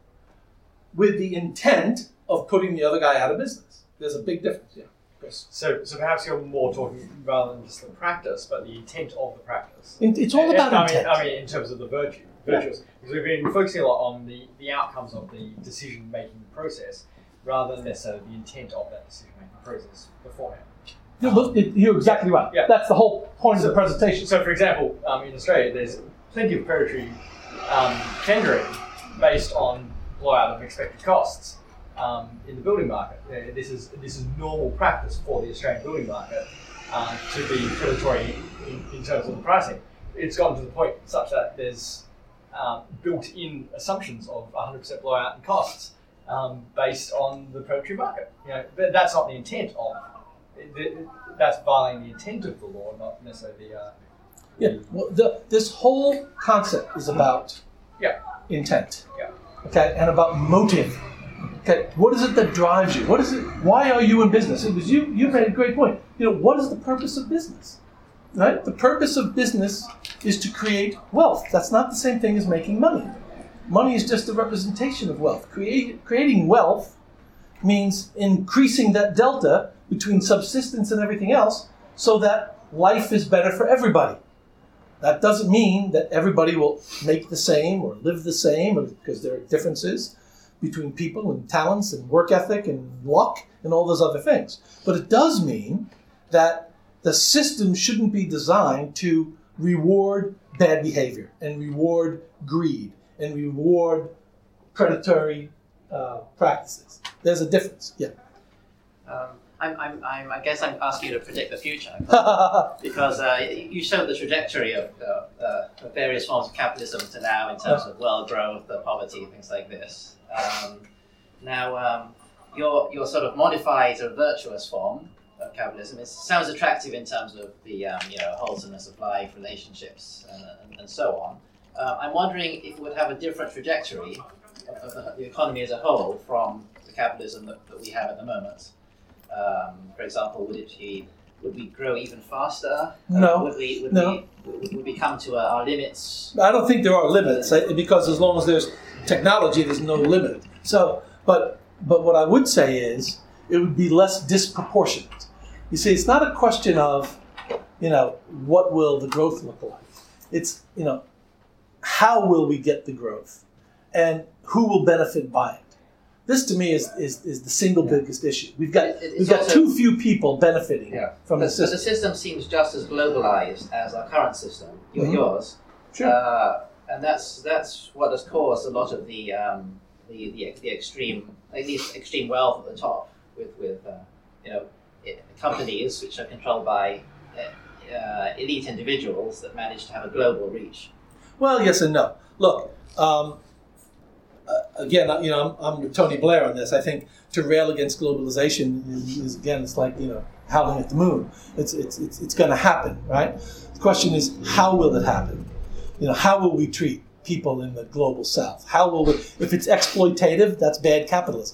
with the intent of putting the other guy out of business. There's a big difference, yeah. Chris. So, so perhaps you're more talking rather than just the practice, but the intent of the practice. It's all about I intent. mean, I mean, in terms of the virtue, virtuous. Yeah. Because we've been focusing a lot on the, the outcomes of the decision-making process, rather than necessarily the intent of that decision-making process beforehand. No, but it, you're exactly right. Yeah. That's the whole point so, of the presentation. So, for example, um, in Australia, there's plenty of predatory um, tendering based on blowout of expected costs. Um, in the building market, uh, this is this is normal practice for the Australian building market uh, to be predatory in, in terms of the pricing. It's gotten to the point such that there's um, built-in assumptions of one hundred percent blowout in costs um, based on the predatory market. You know, but that's not the intent of. It, that's violating the intent of the law, not necessarily the. Uh, yeah. Well, the, this whole concept is about yeah. intent. Yeah. Okay, and about motive. Okay, what is it that drives you? What is it? Why are you in business? It was you. You made a great point. You know, what is the purpose of business? Right. The purpose of business is to create wealth. That's not the same thing as making money. Money is just a representation of wealth. Create, creating wealth means increasing that delta between subsistence and everything else, so that life is better for everybody. That doesn't mean that everybody will make the same or live the same, or, because there are differences between people and talents and work ethic and luck and all those other things. But it does mean that the system shouldn't be designed to reward bad behavior and reward greed and reward predatory uh, practices. There's a difference, yeah. Um, I'm, I'm, I'm, I guess I'm asking you to predict the future because uh, you showed the trajectory of uh, uh, various forms of capitalism to now in terms of world growth, the poverty, things like this. Um, now, um, your your sort of modified or virtuous form of capitalism it sounds attractive in terms of the um, you know wholesomeness of life, relationships, and, and, and so on. Uh, I'm wondering if it would have a different trajectory of, of the, the economy as a whole from the capitalism that, that we have at the moment. Um, for example, would it be, would we grow even faster? No. Uh, would we would no. we would, would we come to uh, our limits? I don't think there are limits, because as long as there's technology, there's no limit. So, but but what I would say is it would be less disproportionate. You see, it's not a question of, you know, what will the growth look like. It's, you know, how will we get the growth, and who will benefit by it. This to me is, is, is the single yeah. biggest issue. We've got it, we've got also, too few people benefiting yeah. from but, the system. But the system seems just as globalized as our current system, your, mm-hmm. yours. Sure. Uh, and that's that's what has caused a lot of the um, the, the the extreme, at least extreme wealth at the top, with with uh, you know companies which are controlled by uh, uh, elite individuals that manage to have a global reach. Well, yes and no. Look. Um, Uh, again, you know, I'm, I'm with Tony Blair on this. I think to rail against globalization is, is again, it's like, you know, howling at the moon. It's it's it's, it's going to happen, right? The question is, how will it happen? You know, how will we treat people in the global south? How will we, if it's exploitative, that's bad capitalism.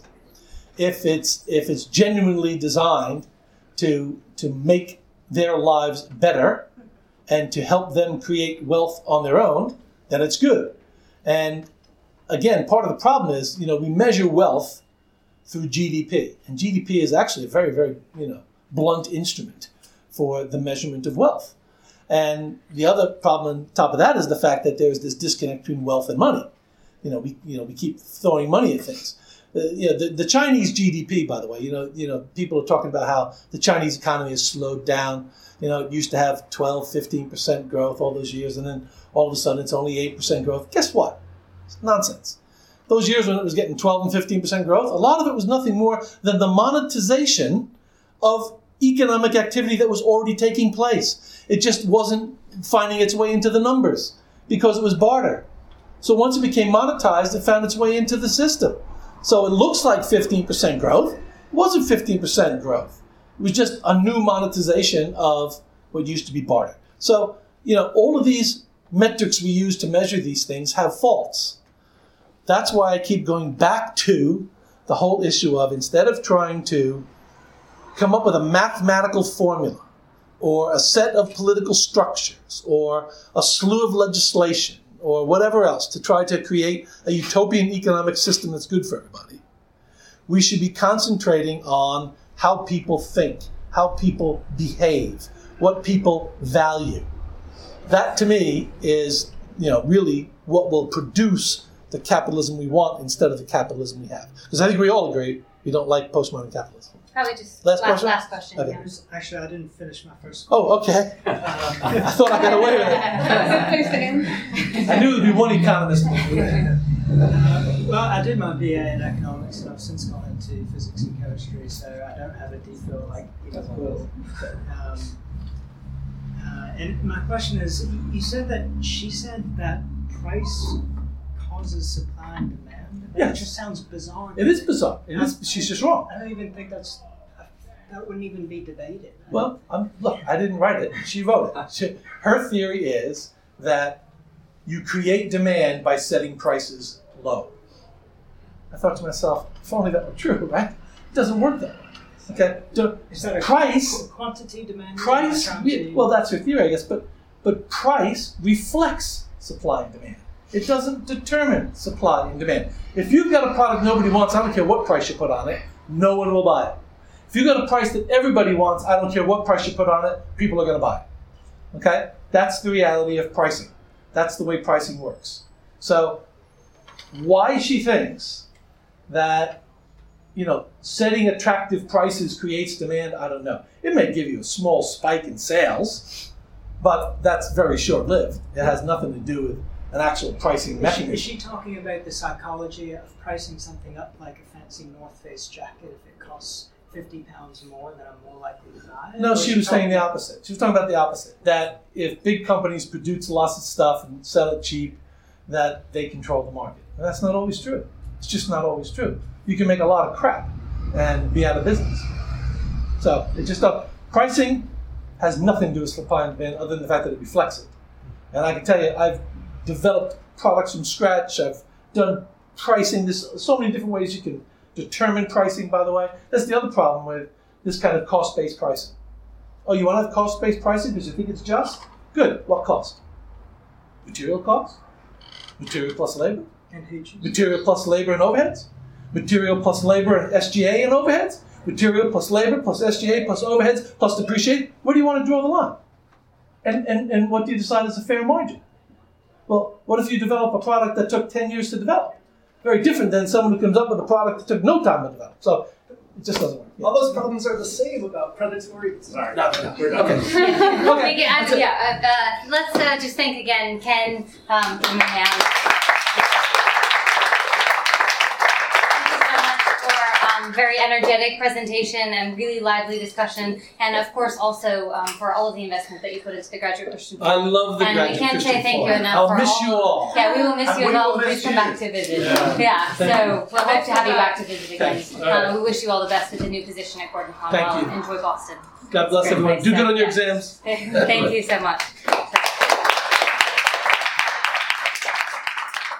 If it's if it's genuinely designed to to make their lives better and to help them create wealth on their own, then it's good. And again, part of the problem is, you know, we measure wealth through G D P. And G D P is actually a very, very, you know, blunt instrument for the measurement of wealth. And the other problem on top of that is the fact that there's this disconnect between wealth and money. You know, we you know we keep throwing money at things. Uh, you know, the, the Chinese G D P, by the way, you know, you know, people are talking about how the Chinese economy has slowed down. You know, it used to have twelve, fifteen percent growth all those years, and then all of a sudden it's only eight percent growth. Guess what? It's nonsense. Those years when it was getting twelve and fifteen percent growth, a lot of it was nothing more than the monetization of economic activity that was already taking place. It just wasn't finding its way into the numbers because it was barter. So once it became monetized, it found its way into the system. So it looks like fifteen percent growth. It wasn't fifteen percent growth. It was just a new monetization of what used to be barter. So, you know, all of these metrics we use to measure these things have faults. That's why I keep going back to the whole issue of, instead of trying to come up with a mathematical formula or a set of political structures or a slew of legislation or whatever else to try to create a utopian economic system that's good for everybody, we should be concentrating on how people think, how people behave, what people value. That, to me, is, you know, really what will produce the capitalism we want instead of the capitalism we have. Because I think we all agree we don't like postmodern capitalism. Probably just Last last, question? last question. Okay. Yeah. Actually, I didn't finish my first. Oh, okay. I thought I got away with it. I knew there'd be one economist. Uh, well, I did my B A in economics, and I've since gone into physics and chemistry, so I don't have a D Phil like Eva Poole. Um, uh, and my question is, you said that she said that price causes supply and demand. That Yes. just sounds bizarre. It is bizarre. It is, she's just wrong. I don't even think that's that wouldn't even be debated. Well, um, look, I didn't write it. She wrote it. She, her theory is that you create demand by setting prices low. I thought to myself, if only that were true, right? It doesn't work that way. Okay, so Is that a price, qu- quantity demand? price. Trying yeah, to- well, that's her theory, I guess. But but price reflects supply and demand. It doesn't determine supply and demand. If you've got a product nobody wants, I don't care what price you put on it, no one will buy it. If you've got a price that everybody wants, I don't care what price you put on it, people are going to buy it. Okay? That's the reality of pricing. That's the way pricing works. So why she thinks that, you know, setting attractive prices creates demand, I don't know. It may give you a small spike in sales, but that's very short-lived. It has nothing to do with an actual pricing Is she, mechanism. is she talking about the psychology of pricing something up like a fancy North Face jacket? If it costs fifty pounds more, then I'm more likely to buy it? No, Or she is was saying the talking- opposite. She was talking about the opposite. That if big companies produce lots of stuff and sell it cheap, that they control the market. And that's not always true. It's just not always true. You can make a lot of crap and be out of business. So it just uh, pricing has nothing to do with supply and demand other than the fact that it reflects it. And I can tell you, I've developed products from scratch. I've done pricing. There's so many different ways you can determine pricing, by the way. That's the other problem with this kind of cost-based pricing. Oh, you want to have cost-based pricing because you think it's just? Good. What cost? Material cost? Material plus labor? And who chooses? Material plus labor and overheads? Material plus labor and S G A and overheads? Material plus labor plus S G A plus overheads plus depreciation? Where do you want to draw the line? And, and, and what do you decide is a fair margin? Well, what if you develop a product that took ten years to develop? Very different than someone who comes up with a product that took no time to develop. So it just doesn't work. Yeah. All those problems are the same about predatory. Sorry, no, no, no. We're Okay. Okay. We can, uh, yeah, uh, uh, let's uh, just thank again Ken. Um, give him a hand. Um, very energetic presentation and really lively discussion, and of course also um, for all of the investment that you put into the Graduate Christian I Forum. love the And Graduate we can't Christian say thank you Forum. enough I'll for miss all. you all. Yeah, we will miss And you we as well. will Please miss come you. back to visit. Yeah. Yeah, Thank so you. we'll hope to have you back to visit again. Thanks. All right. Uh, we wish you all the best with the new position at Gordon Thank Conwell. you. Enjoy Boston. God bless Great everyone. place Do to- good on your yeah. exams. Thank you so much.